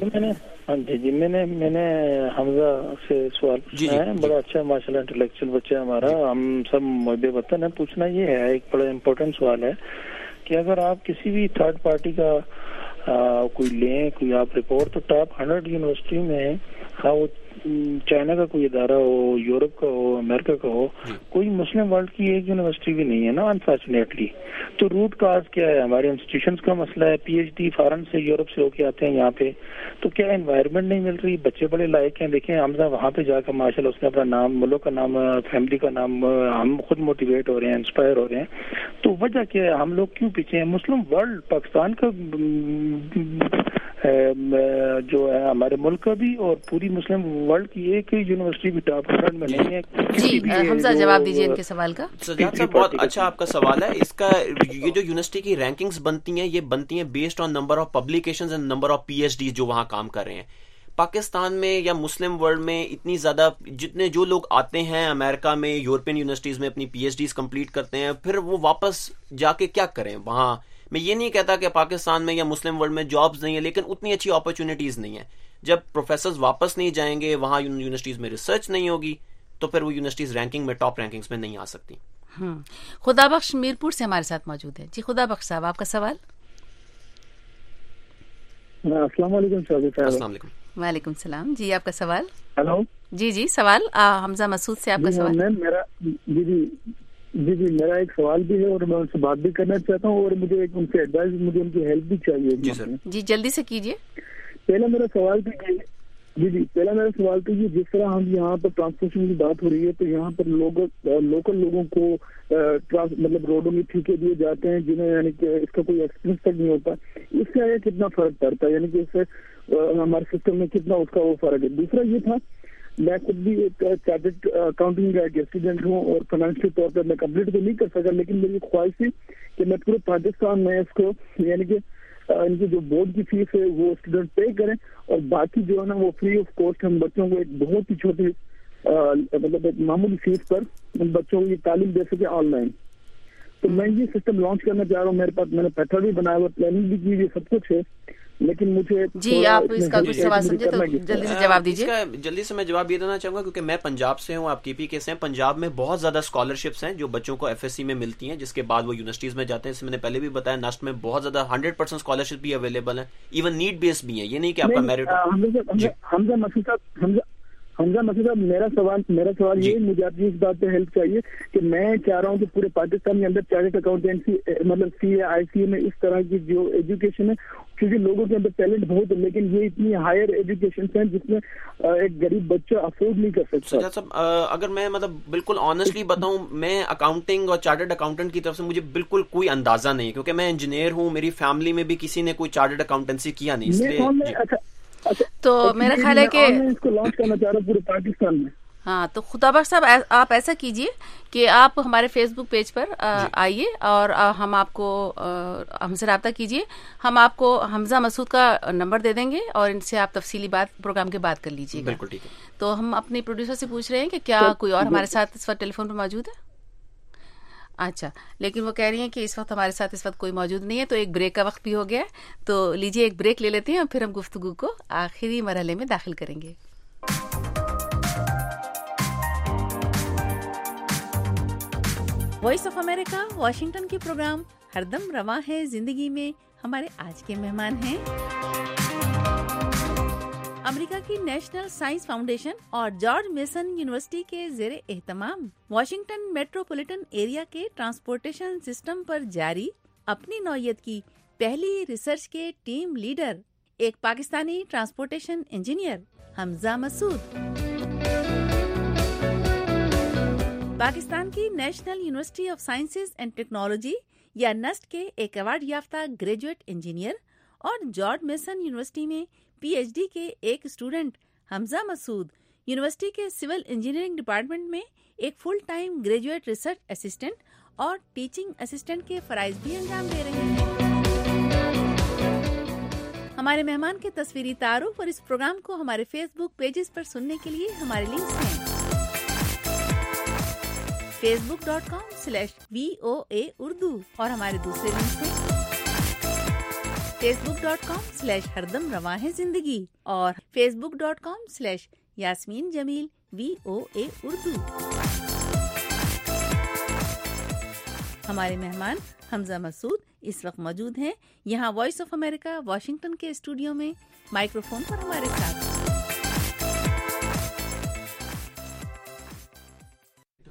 جی میں نے حمزہ سے سوال پوچھنا ہے. بڑا اچھا ماشاء اللہ انٹلیکچوئل بچہ ہے ہمارا, ہم سب محب وطن ہے. پوچھنا یہ ہے, ایک بڑا امپورٹنٹ سوال ہے کہ اگر آپ کسی بھی تھرڈ پارٹی کا کوئی لیں, کوئی آپ رپورٹ, تو ٹاپ 100 یونیورسٹی میں وہ चाइना का कोई इदारा हो, यूरोप का हो, अमेरिका का हो, कोई मुस्लिम वर्ल्ड की एक यूनिवर्सिटी भी नहीं है ना, अनफॉर्चुनेटली। तो रूट काज क्या है? हमारे इंस्टीट्यूशंस का मसला है। पीएचडी फॉरेन से, यूरोप से होके आते हैं यहाँ पे, तो क्या एनवायरनमेंट नहीं मिल रही? बच्चे बड़े लायक हैं, देखें हमजा वहाँ पे जाकर माशाल्लाह उसने अपना नाम, मुल्क का नाम, फैमिली का नाम, हम खुद मोटिवेट हो रहे हैं, इंस्पायर हो रहे हैं। तो वजह क्या है? हम लोग क्यों पीछे हैं? मुस्लिम वर्ल्ड, पाकिस्तान का जो है हमारे मुल्क का भी और पूरी मुस्लिम वर्ल्ड की एक यूनिवर्सिटी भी टॉप 100 में नहीं है। जी हमजा जवाब दीजिए इनके सवाल का। सजाद साहब बहुत अच्छा आपका सवाल है। इसका ये जो यूनिवर्सिटी की रैंकिंग्स बनती हैं, ये बनती हैं based on number of publications and number of PhD जो वहां काम कर रहे हैं। पाकिस्तान में या मुस्लिम वर्ल्ड में इतनी ज्यादा जितने जो लोग आते हैं अमेरिका में, यूरोपियन यूनिवर्सिटीज में अपनी पीएचडीज कंप्लीट करते हैं, फिर वो वापस जाके क्या करें वहां। मैं ये नहीं कहता कि पाकिस्तान में या मुस्लिम वर्ल्ड में जॉब्स नहीं है, लेकिन उतनी अच्छी अपॉर्चुनिटीज नहीं है। जब प्रोफेसर्स वापस नहीं जाएंगे, वहां यूनिवर्सिटीज में रिसर्च नहीं होगी, तो फिर वो यूनिवर्सिटीज रैंकिंग में, टॉप रैंकिंग्स में नहीं आ सकती। खुदाबख्श मीरपुर से हमारे साथ मौजूद है। जी खुदाबख्श साहब, आपका सवाल। अस्सलाम वालेकुम। वालेकुम सलाम। जी आपका सवाल। हेलो। जी सवाल हमजा मसूद से आपका सवाल। मेरा जी मेरा एक सवाल भी है और मैं उनसे बात भी करना चाहता हूँ और मुझे एक उनसे एडवाइस, मुझे उनकी हेल्प भी चाहिए। जी जल्दी से कीजिए। पहला मेरा सवाल तो ये जिस तरह हम यहाँ पर ट्रांसपोर्टेशन की बात हो रही है, तो यहाँ पर लोकल लोगों को मतलब रोडों में ठेके दिए जाते हैं जिन्हें यानी कि इसका कोई एक्सपीरियंस तक नहीं होता। इससे आगे कितना फर्क पड़ता है, यानी कि इससे हमारे सिस्टम में कितना उसका वो फर्क है। दूसरा ये था, मैं खुद भी एक चार्टर्ड अकाउंटिंग का स्टूडेंट हूँ और फाइनेंशियल तौर पर मैं कंप्लीट तो नहीं कर सका, लेकिन मेरी ख्वाहिश थी कि मैं पूरे पाकिस्तान में इसको यानी कि इनकी जो बोर्ड की फीस है वो स्टूडेंट पे करें और बाकी जो है ना वो फ्री ऑफ कॉस्ट हम बच्चों को एक बहुत ही छोटी मतलब एक मामूली फीस पर उन बच्चों को ये तालीम दे सके ऑनलाइन। तो मैं ये सिस्टम लॉन्च करना चाह रहा हूँ। मेरे पास मैंने पैटर्न भी बनाया हुआ, प्लानिंग भी की हुई, सब कुछ है, लेकिन मुझे जी आप इसका कुछ सवाल समझे तो जल्दी से जवाब दीजिए। जल्दी से मैं जवाब ये देना चाहूंगा क्योंकि मैं पंजाब से हूँ, आप केपी के से हैं। पंजाब में बहुत ज्यादा स्कॉलरशिप्स हैं जो बच्चों को एफएससी में मिलती हैं, जिसके बाद वो यूनिवर्सिटीज में जाते हैं। इसमें मैंने पहले भी बताया, नस्ट में बहुत ज्यादा 100% स्कॉलरशिप भी अवेलेबल है, इवन नीड बेस्ड भी है। ये नहीं कि आपका मेरिट। हमजा मसूद साहब, मेरा सवाल ये, मुझे आपकी इस बात पे हेल्प चाहिए कि मैं चाह रहा हूँ कि पूरे पाकिस्तान के अंदर चार्टर्ड अकाउंटेंसी मतलब सीए आईसीए में इस तरह की जो एजुकेशन है, क्योंकि लोगों के अंदर टैलेंट बहुत है, लेकिन ये इतनी हायर एजुकेशन है जिसमें एक गरीब बच्चा अफोर्ड नहीं कर सकता। सब अगर मैं मतलब बिल्कुल ऑनेस्टली बताऊं, मैं अकाउंटिंग और चार्टर्ड अकाउंटेंट की तरफ से मुझे बिल्कुल कोई अंदाजा नहीं है, क्योंकि मैं इंजीनियर हूँ, मेरी फैमिली में भी किसी ने कोई चार्टर्ड अकाउंटेंसी किया नहीं, इसलिए तो मेरा ख्याल है कि इसको लॉन्च करना चाह रहा हूं पूरे पाकिस्तान में। हाँ, तो खुदाबख्श साहब आप ऐसा कीजिए कि आप हमारे फेसबुक पेज पर आइए और हम आपको हमसे रब्ता कीजिए। हम आपको हमजा मसूद का नंबर दे देंगे और इनसे आप तफसीली बात प्रोग्राम के बाद कर लीजिएगा। बिल्कुल ठीक है। तो हम अपने प्रोड्यूसर से पूछ रहे हैं कि क्या कोई और हमारे साथ इस वक्त टेलीफोन पर मौजूद है। अच्छा, लेकिन वो कह रही हैं कि इस वक्त हमारे साथ इस वक्त कोई मौजूद नहीं है, तो एक ब्रेक का वक्त भी हो गया है। तो लीजिए एक ब्रेक ले लेते हैं और फिर हम गुफ्तगू को आखिरी मरहले में दाखिल करेंगे। वॉइस ऑफ अमेरिका वाशिंगटन के प्रोग्राम हरदम रवा है जिंदगी में हमारे आज के मेहमान हैं अमेरिका की नेशनल साइंस फाउंडेशन और जॉर्ज मेसन यूनिवर्सिटी के ज़ेरे एहतमाम वाशिंगटन मेट्रोपॉलिटन एरिया के ट्रांसपोर्टेशन सिस्टम पर जारी अपनी नौयत की पहली रिसर्च के टीम लीडर, एक पाकिस्तानी ट्रांसपोर्टेशन इंजीनियर हमजा मसूद। पाकिस्तान की National University of Sciences and Technology या नस्ट के एक अवार्ड याफ्ता ग्रेजुएट इंजीनियर और जॉर्ज मेसन यूनिवर्सिटी में पीएचडी के एक स्टूडेंट हमजा मसूद यूनिवर्सिटी के सिविल इंजीनियरिंग डिपार्टमेंट में एक full time graduate research assistant और टीचिंग असिस्टेंट के फराइज भी अंजाम दे रहे हैं। हमारे मेहमान के तस्वीरी तारुफ और इस प्रोग्राम को हमारे फेसबुक पेजेस पर सुनने के लिए हमारे लिंक्स हैं facebook.com/VOA Urdu और हमारे दूसरे लिंक्स हैं facebook.com/हरदम रवा है जिंदगी और facebook.com/यास्मीन जमील VOA उर्दू। हमारे मेहमान हमजा मसूद इस वक्त मौजूद हैं यहाँ वॉइस ऑफ अमेरिका वाशिंगटन के स्टूडियो में माइक्रोफोन पर हमारे साथ।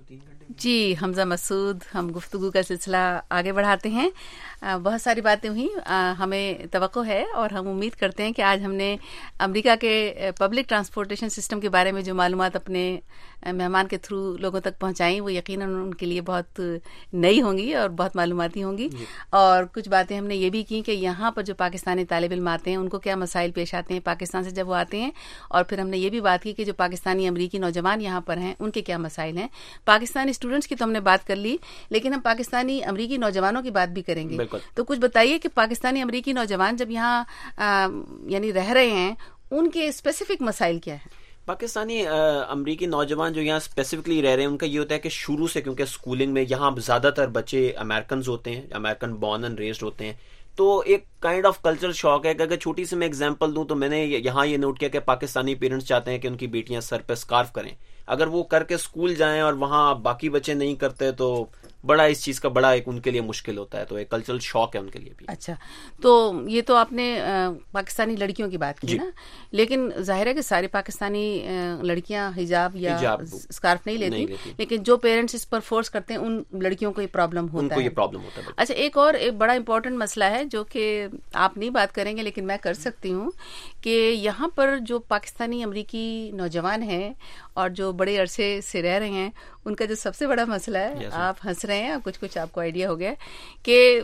جی حمزہ مسعود، ہم گفتگو کا سلسلہ آگے بڑھاتے ہیں. بہت ساری باتیں ہوئیں، ہمیں توقع ہے اور ہم امید کرتے ہیں کہ آج ہم نے امریکہ کے پبلک ٹرانسپورٹیشن سسٹم کے بارے میں جو معلومات اپنے مہمان کے تھرو لوگوں تک پہنچائیں وہ یقیناً ان کے لیے بہت نئی ہوں گی اور بہت معلوماتی ہوں گی. اور کچھ باتیں ہم نے یہ بھی کی کہ یہاں پر جو پاکستانی طالب علم آتے ہیں ان کو کیا مسائل پیش آتے ہیں پاکستان سے جب وہ آتے ہیں، اور پھر ہم نے یہ بھی بات کی کہ جو پاکستانی امریکی نوجوان یہاں پر ہیں ان کے کیا مسائل ہیں. پاکستانی اسٹوڈنٹس کی تو ہم نے بات کر لی، لیکن ہم پاکستانی امریکی نوجوانوں کی بات بھی کریں گے. تو کچھ بتائیے کہ پاکستانی امریکی نوجوان جب یہاں یعنی رہ رہے ہیں ان کے اسپیسیفک مسائل کیا ہیں؟ پاکستانی امریکی نوجوان جو یہاں اسپیسیفکلی رہ رہے ہیں ان کا یہ ہوتا ہے کہ شروع سے کیونکہ اسکولنگ میں یہاں زیادہ تر بچے امریکنز ہوتے ہیں، امریکن بورن اینڈ ریزڈ ہوتے ہیں، تو ایک کائنڈ آف کلچرل شاک ہے. کہ اگر چھوٹی سی میں اگزامپل دوں تو میں نے یہاں یہ نوٹ کیا کہ پاکستانی پیرنٹس چاہتے ہیں کہ ان کی بیٹیاں سر پہ اسکارف کریں. اگر وہ کر کے اسکول جائیں اور وہاں باقی بچے نہیں کرتے تو بڑا اس چیز کا بڑا ایک ان کے لیے مشکل ہوتا ہے. تو ایک کلچرل شاک ہے ان کے لیے بھی. اچھا، تو یہ تو آپ نے پاکستانی لڑکیوں کی بات کی نا، لیکن ظاہر ہے کہ ساری پاکستانی لڑکیاں حجاب یا اسکارف نہیں لیتی، لیکن جو پیرنٹس اس پر فورس کرتے ہیں ان لڑکیوں کو یہ پرابلم ہوتا ہے. اچھا، ایک اور ایک بڑا امپورٹنٹ مسئلہ ہے جو کہ آپ نہیں بات کریں گے لیکن میں کر سکتی ہوں، کہ یہاں پر جو پاکستانی امریکی نوجوان ہیں اور جو بڑے عرصے سے رہ رہے ہیں ان کا جو سب سے بڑا مسئلہ ہے، آپ ہنس رہے ہیں، کچھ آپ کو آئیڈیا ہو گیا کہ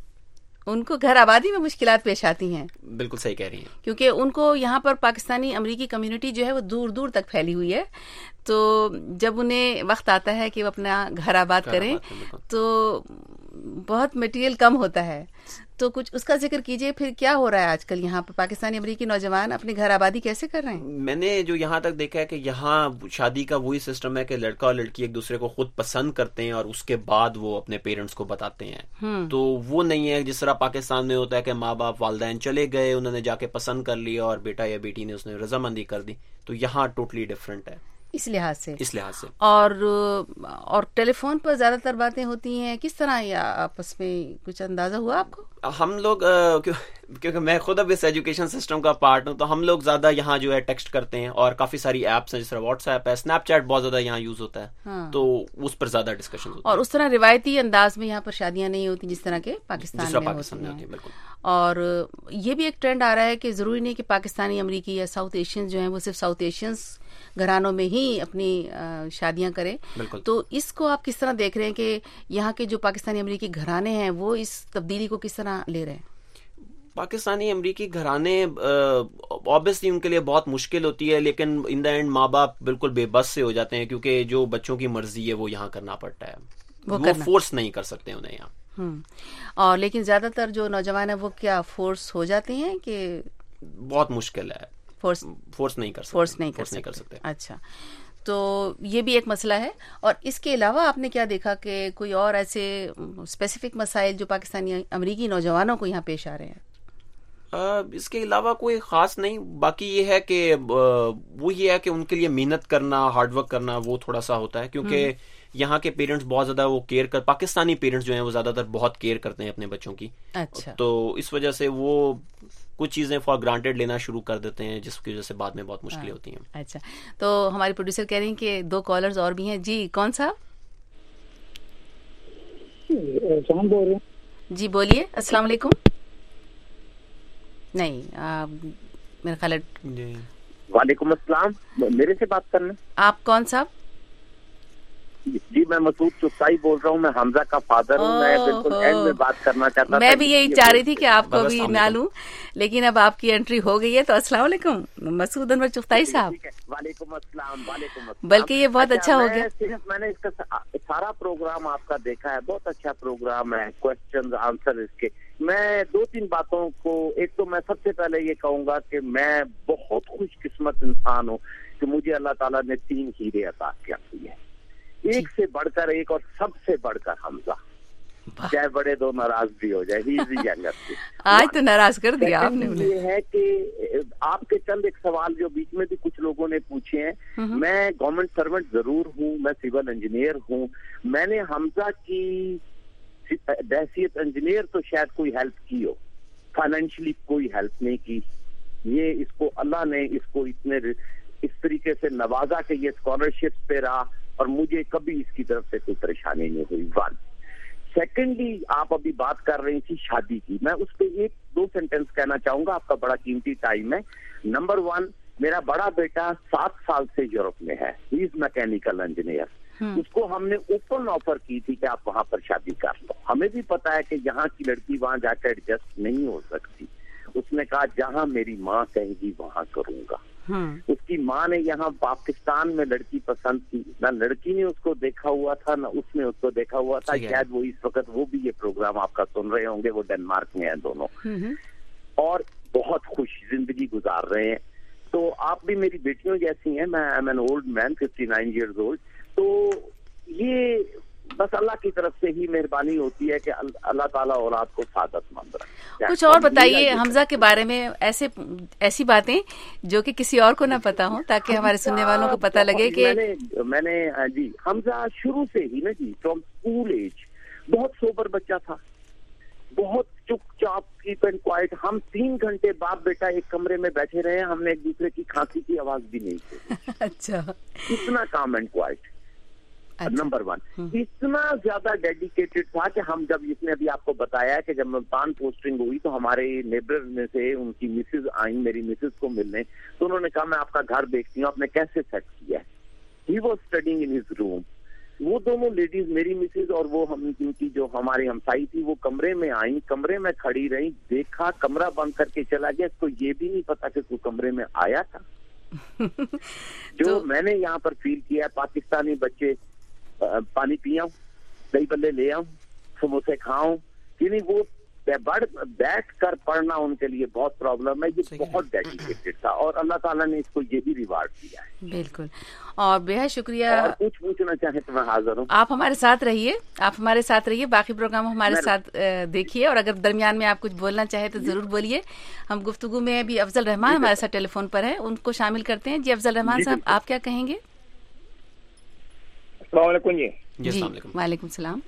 ان کو گھر آبادی میں مشکلات پیش آتی ہیں. بالکل صحیح کہہ رہی ہیں، کیونکہ ان کو یہاں پر پاکستانی امریکی کمیونٹی جو ہے وہ دور دور تک پھیلی ہوئی ہے. تو جب انہیں وقت آتا ہے کہ وہ اپنا گھر آباد کریں تو بہت مٹیریل کم ہوتا ہے. تو کچھ اس کا ذکر کیجئے، پھر کیا ہو رہا ہے آج کل یہاں پر پاکستانی امریکی نوجوان اپنی گھر آبادی کیسے کر رہے ہیں؟ میں نے جو یہاں تک دیکھا ہے کہ یہاں شادی کا وہی سسٹم ہے کہ لڑکا اور لڑکی ایک دوسرے کو خود پسند کرتے ہیں اور اس کے بعد وہ اپنے پیرنٹس کو بتاتے ہیں. تو وہ نہیں ہے جس طرح پاکستان میں ہوتا ہے کہ ماں باپ والدین چلے گئے، انہوں نے جا کے پسند کر لیا اور بیٹا یا بیٹی نے اس نے رضامندی کر دی. تو یہاں ٹوٹلی ڈفرینٹ ہے اس لحاظ سے. اور ٹیلی فون پر زیادہ تر باتیں ہوتی ہیں، کس طرح یا آپس میں کچھ اندازہ ہوا آپ کو؟ ہم لوگ کیونکہ میں خود اب اس ایجوکیشن سسٹم کا پارٹ ہوں تو ہم لوگ زیادہ یہاں جو ہے ٹیکسٹ کرتے ہیں، اور کافی ساری ایپس ہیں جس طرح واٹس ایپ ہے، اسنیپ چیٹ بہت زیادہ یہاں یوز ہوتا ہے. تو اس پر زیادہ ڈسکشن ہوتا ہے. اور اس طرح روایتی انداز میں یہاں پر شادیاں نہیں ہوتی جس طرح کے پاکستان میں ہوتی ہیں. بالکل. اور یہ بھی ایک ٹرینڈ آ رہا ہے کہ ضروری نہیں کہ پاکستانی امریکی یا ساؤتھ ایشین جو ہیں وہ صرف ساؤتھ ایشینس گھرانوں میں ہی اپنی شادیاں کریں. تو اس کو آپ کس طرح دیکھ رہے ہیں کہ یہاں کے جو پاکستانی امریکی گھرانے ہیں وہ اس تبدیلی کو کس طرح لے رہے ہیں؟ پاکستانی امریکی گھرانے obviously ان کے لیے بہت مشکل ہوتی ہے، لیکن ان دا اینڈ ماں باپ بالکل بے بس سے ہو جاتے ہیں کیونکہ جو بچوں کی مرضی ہے وہ یہاں کرنا پڑتا ہے، وہ فورس نہیں کر سکتے انہیں یہاں. اور لیکن زیادہ تر جو نوجوان ہیں وہ کیا فورس ہو جاتے ہیں کہ بہت مشکل ہے، فورس نہیں کر سکتے. اچھا، تو یہ بھی ایک مسئلہ ہے. اور اس کے علاوہ آپ نے کیا دیکھا کہ کوئی اور ایسے اسپیسیفک مسائل جو پاکستانی امریکی نوجوانوں کو یہاں پیش آ رہے ہیں؟ اس کے علاوہ کوئی خاص نہیں. باقی یہ ہے کہ وہ یہ ہے کہ ان کے لیے محنت کرنا، ہارڈ ورک کرنا وہ تھوڑا سا ہوتا ہے کیونکہ یہاں کے پیرنٹس بہت زیادہ وہ کیئر پاکستانی پیرنٹس جو ہیں وہ زیادہ تر بہت کیئر کرتے ہیں اپنے بچوں کی. اچھا. تو اس وجہ سے وہ کچھ چیزیں فار گرانٹیڈ لینا شروع کر دیتے ہیں جس کی وجہ سے بعد میں بہت مشکلیں ہوتی ہیں. اچھا، تو ہمارے پروڈیوسر کہہ رہے ہیں کہ 2 کالرز اور بھی ہیں. جی کون صاحب؟ بول رہے ہیں. جی بولیے. السلام علیکم. نہیں میرا خیال ہے. وعلیکم السلام، میرے سے بات کرنا. آپ کون صاحب؟ جی میں مسعود چغتائی بول رہا ہوں، میں حمزہ کا فادر ہوں. میں بالکل اینڈ میں بات کرنا چاہتا تھا. میں بھی یہی چاہ رہی تھی کہ آپ کو بھی نہ لوں، لیکن اب آپ کی انٹری ہو گئی ہے. تو السلام علیکم مسعود انور چغتائی صاحب. وعلیکم السلام. وعلیکم السلام. بلکہ یہ بہت اچھا ہو گیا. صرف میں نے اس کا سارا پروگرام آپ کا دیکھا ہے، بہت اچھا پروگرام ہے، کوشچنز آنسر اس کے. میں 2-3 باتوں کو، ایک تو میں سب سے پہلے یہ کہوں گا کہ میں بہت خوش قسمت انسان ہوں کہ مجھے اللہ تعالیٰ نے 3 ہیرے عطا کیا ہوئی ہے، ایک سے بڑھ کر ایک اور سب سے بڑھ کر حمزہ. چاہے بڑے 2 ناراض بھی ہو جائے، ہی از دی ینگر. آج تو ناراض کر دیا آپ نے. یہ ہے کہ آپ کے چند ایک سوال جو بیچ میں بھی کچھ لوگوں نے پوچھے ہیں. میں گورنمنٹ سرونٹ ضرور ہوں، میں سول انجینئر ہوں. میں نے حمزہ کی بحیثیت انجینئر تو شاید کوئی ہیلپ کی ہو، فائنینشلی کوئی ہیلپ نہیں کی. یہ اس کو اللہ نے اس کو اتنے اس طریقے سے نوازا کہ یہ اسکالرشپ پہ رہا، اور مجھے کبھی اس کی طرف سے کوئی پریشانی نہیں ہوئی. 1. سیکنڈلی, آپ ابھی بات کر رہی تھی شادی کی, میں اس پہ 1-2 سینٹینس کہنا چاہوں گا, آپ کا بڑا قیمتی ٹائم ہے. نمبر 1, میرا بڑا بیٹا 7 سال سے یورپ میں ہے, ہی از میکینیکل انجینئر. اس کو ہم نے اوپن آفر کی تھی کہ آپ وہاں پر شادی کر لو. ہمیں بھی پتا ہے کہ یہاں کی لڑکی وہاں جا کے ایڈجسٹ نہیں ہو سکتی. اس نے کہا جہاں میری ماں کہیں گی وہاں کروں گا. اس کی ماں نے یہاں پاکستان میں لڑکی پسند کی, نہ لڑکی نے اس کو دیکھا ہوا تھا نہ اس نے اس کو دیکھا ہوا تھا. شاید وہ اس وقت وہ بھی یہ پروگرام آپ کا سن رہے ہوں گے, وہ ڈنمارک میں ہیں دونوں, اور بہت خوش زندگی گزار رہے ہیں. تو آپ بھی میری بیٹیوں جیسی ہیں. میں am an old man, 59 years old. تو یہ بس اللہ کی طرف سے ہی مہربانی ہوتی ہے کہ اللہ تعالیٰ اولاد کو سعادت مند رکھے. کچھ اور بتائیے حمزہ کے بارے میں, ایسی باتیں جو کہ کسی اور کو نہ پتا ہوں, تاکہ ہمارے سننے والوں کو پتا لگے کہ میں نے جی حمزہ شروع سے ہی نا جی فرام اسکول ایج بہت سوبر بچہ تھا, بہت چپ چاپ کیپ اینڈ کوائٹ. ہم 3 گھنٹے باپ بیٹا ایک کمرے میں بیٹھے رہے, ہم نے ایک دوسرے کی کھانسی کی آواز بھی نہیں سنی. اچھا, اتنا کام اینڈ کوائٹ. نمبر 1, اتنا زیادہ ڈیڈیکیٹڈ تھا کہ ہم جب اس نے ابھی آپ کو بتایا کہ جب ملتان پوسٹنگ ہوئی تو ہمارے نیبر میں سے ان کی مسز آئیں میری مسز کو ملنے, تو انہوں نے کہا میں آپ کا گھر دیکھتی ہوں, آپ نے کیسے سیٹ کیا ہے. He was studying in his room. وہ دونوں لیڈیز میری مسز اور وہ ہم کی جو ہماری ہمسائی تھی وہ کمرے میں آئیں, کمرے میں کھڑی رہی, دیکھا, کمرہ بند کر کے چلا گیا. اس کو یہ بھی نہیں پتا کہ کوئی کمرے میں آیا تھا. جو میں نے یہاں پر فیل کیا ہے, پاکستانی بچے پانی پیاؤں, دہی بلے لے آؤں, سموسے کھاؤں, یعنی وہ بیٹھ کر پڑھنا ان کے لیے بہت پرابلم ہے. یہ بہت ڈیڈیکیٹڈ تھا اور اللہ تعالیٰ نے اس کو یہ بھی ریوارڈ دیا ہے. بالکل, اور بے حد شکریہ. اور کچھ پوچھنا چاہیں تو میں حاضر ہوں. آپ ہمارے ساتھ رہیے, باقی پروگرام ہمارے ساتھ دیکھیے, اور اگر درمیان میں آپ کچھ بولنا چاہیں تو ضرور بولیے. ہم گفتگو میں ابھی افضل رحمان ہمارے ساتھ ٹیلی فون پر ہے, ان کو شامل کرتے ہیں. جی افضل رحمان صاحب, آپ کیا کہیں گے؟ السلام علیکم. جی وعلیکم السلام.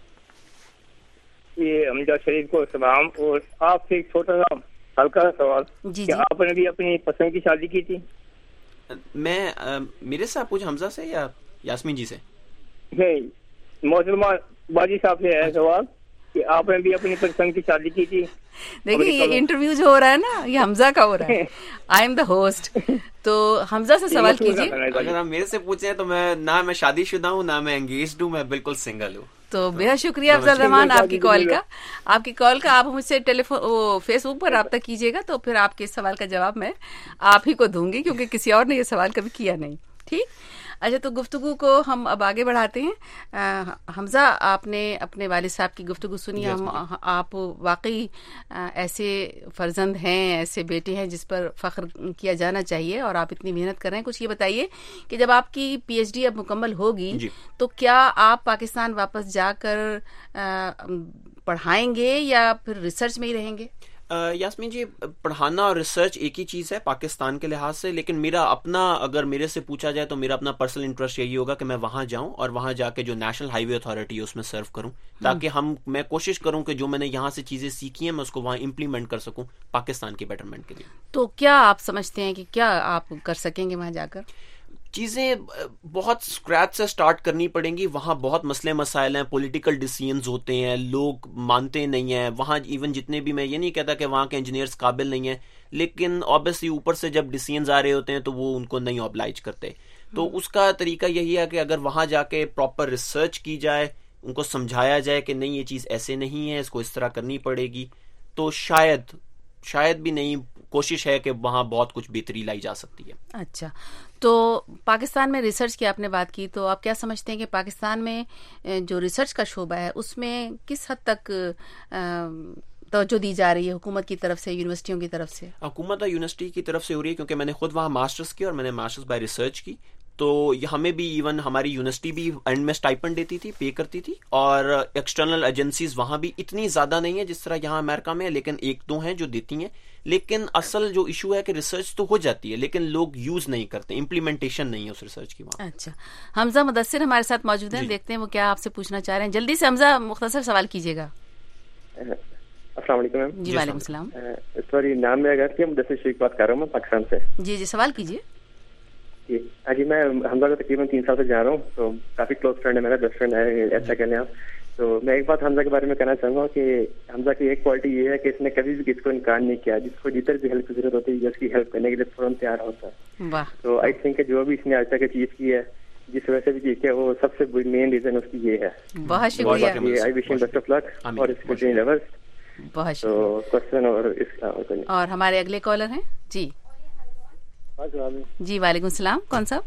یہ امجد شریف کو سلام, اور آپ سے ایک چھوٹا سا ہلکا سا سوال. کہ آپ نے بھی اپنی پسند کی شادی کی تھی؟ میں میرے سے پوچھ حمزہ سے یا یاسمین جی سے؟ نہیں, محترمہ باجی صاحب سے ہے سوال کہ آپ نے بھی اپنی پسند کی شادی کی تھی. دیکھیے یہ انٹرویو جو ہو رہا ہے نا, یہ حمزہ کا ہو رہا ہے. آئی ایم دا ہوسٹ, تو حمزہ سے سوال کیجیے. اگر آپ میرے سے پوچھیں تو میں نہ میں شادی شدہ ہوں نہ میں انگیجڈ ہوں, میں بالکل سنگل ہوں. تو بے حد شکریہ افضل رحمان آپ کی کال کا. آپ مجھ سے فیس بک پر رابطہ کیجیے گا, تو پھر آپ کے سوال کا جواب میں آپ ہی کو دوں گی, کیونکہ کسی اور نے یہ سوال کبھی کیا نہیں. ٹھیک, اچھا, تو گفتگو کو ہم اب آگے بڑھاتے ہیں. حمزہ, آپ نے اپنے والد صاحب کی گفتگو سنی. آپ واقعی ایسے فرزند ہیں, ایسے بیٹے ہیں جس پر فخر کیا جانا چاہیے, اور آپ اتنی محنت کر رہے ہیں. کچھ یہ بتائیے کہ جب آپ کی پی ایچ ڈی اب مکمل ہوگی تو کیا آپ پاکستان واپس جا کر پڑھائیں گے یا پھر ریسرچ میں ہی رہیں گے؟ یاسمین جی, پڑھانا اور ریسرچ ایک ہی چیز ہے پاکستان کے لحاظ سے, لیکن میرا اپنا, اگر میرے سے پوچھا جائے تو میرا اپنا پرسنل انٹرسٹ یہی ہوگا کہ میں وہاں جاؤں اور وہاں جا کے جو نیشنل ہائی وے اتھارٹی ہے اس میں سرو کروں, تاکہ میں کوشش کروں کہ جو میں نے یہاں سے چیزیں سیکھی ہیں میں اس کو وہاں امپلیمنٹ کر سکوں پاکستان کے بیٹرمنٹ کے لیے. تو کیا آپ سمجھتے ہیں کہ کیا آپ کر سکیں گے وہاں جا کر؟ چیزیں بہت اسکریچ سے سٹارٹ کرنی پڑیں گی. وہاں بہت مسئلے مسائل ہیں, پولیٹیکل ڈیسیژنز ہوتے ہیں, لوگ مانتے نہیں ہیں وہاں. ایون جتنے بھی, میں یہ نہیں کہتا کہ وہاں کے انجینئرز قابل نہیں ہیں, لیکن آبویسلی اوپر سے جب ڈیسیژنز آ رہے ہوتے ہیں تو وہ ان کو نہیں اوبلائج کرتے. تو اس کا طریقہ یہی ہے کہ اگر وہاں جا کے پراپر ریسرچ کی جائے, ان کو سمجھایا جائے کہ نہیں یہ چیز ایسے نہیں ہے, اس کو اس طرح کرنی پڑے گی, تو شاید بھی نہیں, کوشش ہے کہ وہاں بہت کچھ بہتری لائی جا سکتی ہے. اچھا, تو پاکستان میں ریسرچ کی آپ نے بات کی, تو آپ کیا سمجھتے ہیں کہ پاکستان میں جو ریسرچ کا شعبہ ہے اس میں کس حد تک توجہ دی جا رہی ہے حکومت کی طرف سے, یونیورسٹیوں کی طرف سے؟ حکومت اور یونیورسٹی کی طرف سے ہو رہی ہے, کیونکہ میں نے خود وہاں ماسٹرز کی اور میں نے ماسٹرز بائی ریسرچ کی. تو ہمیں بھی ایون ہماری یونیورسٹی بھی اینڈ میں اسٹائپنڈ دیتی تھی, پے کرتی تھی, اور ایکسٹرنل ایجنسیز وہاں بھی اتنی زیادہ نہیں ہے جس طرح یہاں امریکہ میں, لیکن 1-2 ہیں جو دیتی ہیں. لیکن اصل جو ایشو ہے کہ ریسرچ تو ہو جاتی ہے لیکن لوگ یوز نہیں کرتے, امپلیمنٹیشن نہیں ہے اس ریسرچ کی وہاں. اچھا, حمزہ مدثر ہمارے ساتھ موجود ہیں, دیکھتے ہیں وہ کیا آپ سے پوچھنا چاہ رہے ہیں. جلدی سے حمزہ مختصر سوال کیجیے گا. السلام علیکم. جی وعلیکم السلام. سوری, نام میرا گھر کیا, مدثر شریف بات کر رہا ہوں میں پاکستان سے. جی سوال کیجیے. جی میں حمزہ کو تقریباً 3 سال سے جا رہا ہوں, تو کافی کلوز فرینڈ ہے میرا, بیسٹ فرینڈ ہے ایسا کہہ لیں آپ. تو میں ایک بات حمزہ کے بارے میں کہنا چاہوں گا کہ حمزہ کی ایک کوالٹی یہ ہے کہ اس نے کبھی بھی کسی کو انکار نہیں کیا, جس کو جدھر بھی ہیلپ کی ضرورت ہوتی ہے اس کی ہیلپ کرنے کے لیے فوراً تیار ہوتا ہے. تو آئی تھنک کہ جو بھی اس نے آج تک اچیو کی ہے, جس وجہ سے بھی جیت ہے, وہ سب سے بڑی مین ریزن اس کی یہ ہے. بہت شکریہ. آئی وش ہم بیسٹ آف لک اور اس کو ٹرین لیولز. بہت شکریہ. کوسچن اور ہمارے اگلے کالر ہیں. جی جی وعلیکم السلام. کون صاحب؟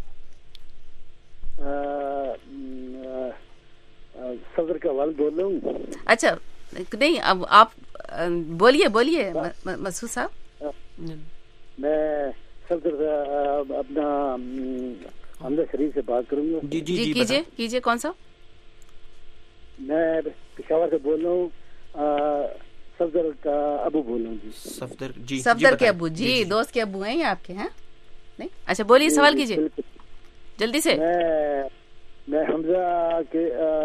صدر کا والد بول رہا ہوں. اچھا نہیں, اب آپ بولیے مسعود صاحب. میں صدر اپنا حمزہ شریف سے بات کروں گا. جی کیجیے. کون صاحب؟ میں پشاور سے بول رہا ہوں, صفدر کا ابو بول رہا ہوں. صفدر کے ابو. جی دوست کے ابو ہیں یہ آپ کے؟ ہیں نہیں. اچھا بولیے, سوال کیجیے جلدی سے. میں حمزہ کے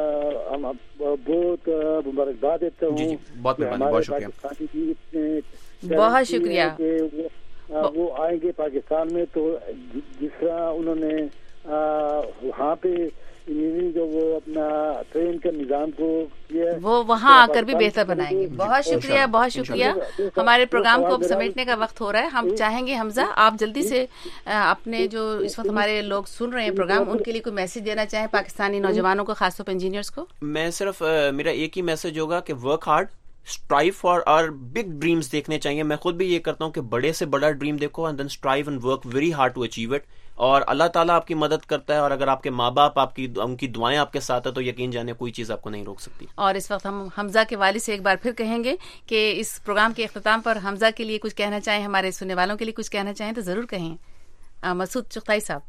بہت مبارکباد دیتا ہوں. بہت شکریہ. بہت شکریہ. وہ آئیں گے پاکستان میں تو جس طرح انہوں نے وہاں پہ جو وہ اپنا ٹرین کا نظام کو کیا, وہ وہاں آ کر بھی بہتر بنائیں گے. بہت شکریہ, بہت شکریہ. ہمارے پروگرام کو اب سمیٹنے کا وقت ہو رہا ہے. ہم چاہیں گے حمزہ آپ جلدی سے اپنے جو اس وقت ہمارے لوگ سن رہے ہیں پروگرام, ان کے لیے کوئی میسج دینا چاہیں پاکستانی نوجوانوں کو, خاص طور پہ انجینئرس کو. میں صرف میرا ایک ہی میسج ہوگا کہ work hard, strive for our big dreams دیکھنے چاہیے. میں خود بھی یہ کرتا ہوں کہ بڑے سے بڑا ڈریم دیکھو and then strive and work very hard to achieve it. اور اللہ تعالیٰ آپ کی مدد کرتا ہے, اور اگر آپ کے ماں باپ ان کی دعائیں آپ کے ساتھ ہیں تو یقین جانے کوئی چیز آپ کو نہیں روک سکتی. اور اس وقت ہم حمزہ کے والد سے ایک بار پھر کہیں گے کہ اس پروگرام کے اختتام پر حمزہ کے لیے کچھ کہنا چاہیں, ہمارے سننے والوں کے لیے کچھ کہنا چاہیں تو ضرور کہیں. مسعود چغتائی صاحب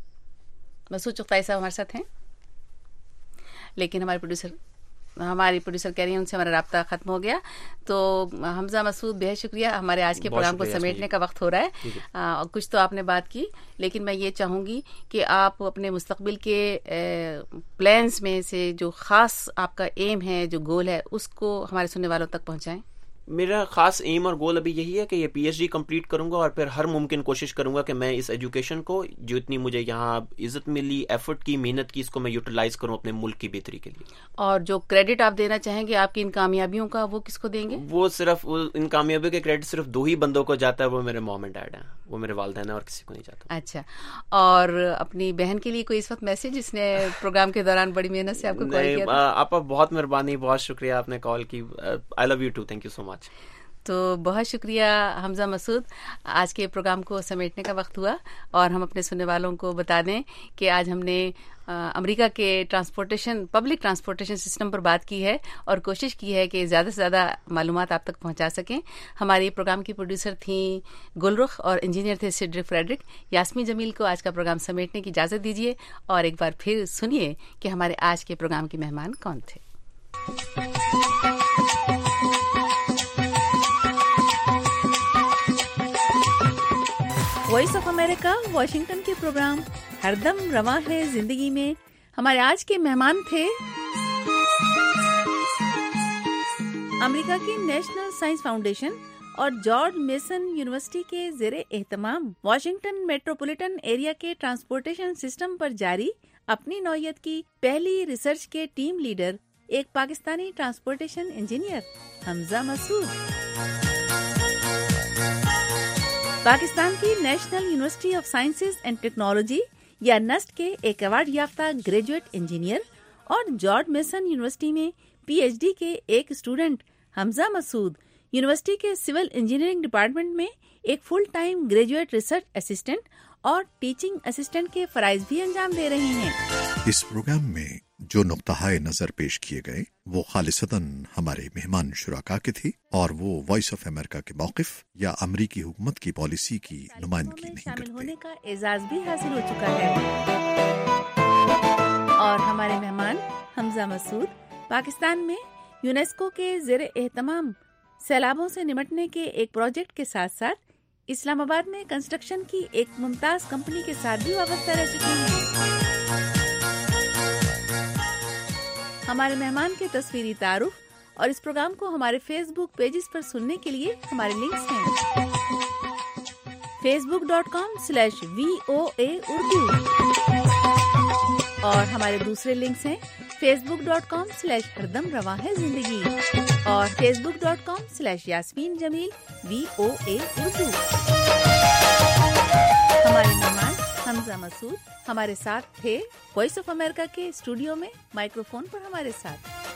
ہمارے ساتھ ہیں, لیکن ہماری پروڈیوسر کہہ رہی ہیں ان سے ہمارا رابطہ ختم ہو گیا. تو حمزہ مسعود بہت شکریہ. ہمارے آج کے پروگرام کو سمیٹنے کا وقت ہو رہا ہے. کچھ تو آپ نے بات کی, لیکن میں یہ چاہوں گی کہ آپ اپنے مستقبل کے پلانز میں سے جو خاص آپ کا ایم ہے, جو گول ہے, اس کو ہمارے سننے والوں تک پہنچائیں. میرا خاص ایم اور گول ابھی یہی ہے کہ یہ PhD کمپلیٹ کروں گا, اور پھر ہر ممکن کوشش کروں گا کہ میں اس ایجوکیشن کو, جو اتنی مجھے یہاں عزت ملی, ایفرٹ کی, محنت کی, اس کو میں یوٹیلائز کروں اپنے ملک کی بہتری کے لیے. اور جو کریڈٹ آپ دینا چاہیں گے آپ کی ان کامیابیوں کا, وہ کس کو دیں گے؟ وہ صرف ان کامیابیوں کے کریڈٹ صرف 2 ہی بندوں کو جاتا ہے, وہ میرے مام اینڈ ڈیڈ ہیں, وہ میرے والدین ہیں, اور کسی کو نہیں جاتا. اچھا, اور اپنی بہن کے لیے کوئی اس وقت میسج, جس نے پروگرام کے دوران بڑی محنت سے آپ کو کال کیا؟ آپ بہت مہربانی, بہت شکریہ آپ نے کال کی. I love you too, thank you so much. تو بہت شکریہ حمزہ مسعود. آج کے پروگرام کو سمیٹنے کا وقت ہوا, اور ہم اپنے سننے والوں کو بتا دیں کہ آج ہم نے امریکہ کے پبلک ٹرانسپورٹیشن سسٹم پر بات کی ہے, اور کوشش کی ہے کہ زیادہ سے زیادہ معلومات آپ تک پہنچا سکیں. ہماری پروگرام کی پروڈیوسر تھیں گلرخ, اور انجینئر تھے سیڈرک فریڈرک. یاسمین جمیل کو آج کا پروگرام سمیٹنے کی اجازت دیجیے, اور ایک بار پھر سنیے کہ ہمارے آج کے پروگرام کے مہمان کون تھے. وائس آف امریکہ واشنگٹن کے پروگرام ہر دم رواں ہے زندگی میں ہمارے آج کے مہمان تھے امریکہ کی نیشنل سائنس فاؤنڈیشن اور جارج میسن یونیورسٹی کے زیر اہتمام واشنگٹن میٹروپولیٹن ایریا کے ٹرانسپورٹیشن سسٹم پر جاری اپنی نوعیت کی پہلی ریسرچ کے ٹیم لیڈر, ایک پاکستانی ٹرانسپورٹیشن انجینئر حمزہ مسعود. پاکستان کی National University of Sciences and Technology یا نسٹ کے ایک ایوارڈ یافتہ گریجویٹ انجینئر, اور جارج میسن یونیورسٹی میں PhD کے ایک اسٹوڈنٹ حمزہ مسعود یونیورسٹی کے سول انجینئرنگ ڈپارٹمنٹ میں ایک full time graduate research assistant اور ٹیچنگ اسسٹنٹ کے فرائض بھی انجام دے رہے ہیں. اس پروگرام میں جو نقطہ نظر پیش کیے گئے وہ خالصتاً ہمارے مہمان شرکاء کے تھی, اور وہ وائس آف امریکہ کے موقف یا امریکی حکومت کی پالیسی کی نمائندگی نہیں کرتے. شامل ہونے کا اعزاز بھی حاصل ہو چکا ہے. اور ہمارے مہمان حمزہ مسعود پاکستان میں یونیسکو کے زیر اہتمام سیلابوں سے نمٹنے کے ایک پروجیکٹ کے ساتھ ساتھ اسلام آباد میں کنسٹرکشن کی ایک ممتاز کمپنی کے ساتھ بھی وابستہ رہ چکے ہیں. ہمارے مہمان کے تصویری تعارف اور اس پروگرام کو ہمارے فیس بک پیجز پر سننے کے لیے ہمارے لنکس ہیں. facebook.com/VOA Urdu اور ہمارے دوسرے لنکس ہیں facebook.com/ہردم رواں ہے زندگی اور facebook.com/یاسمین جمیل VOA Urdu۔ ہمارے مہمان حمزہ مسعود ہمارے ساتھ تھے وائس آف امریکہ کے اسٹوڈیو میں، مائکروفون پر ہمارے ساتھ۔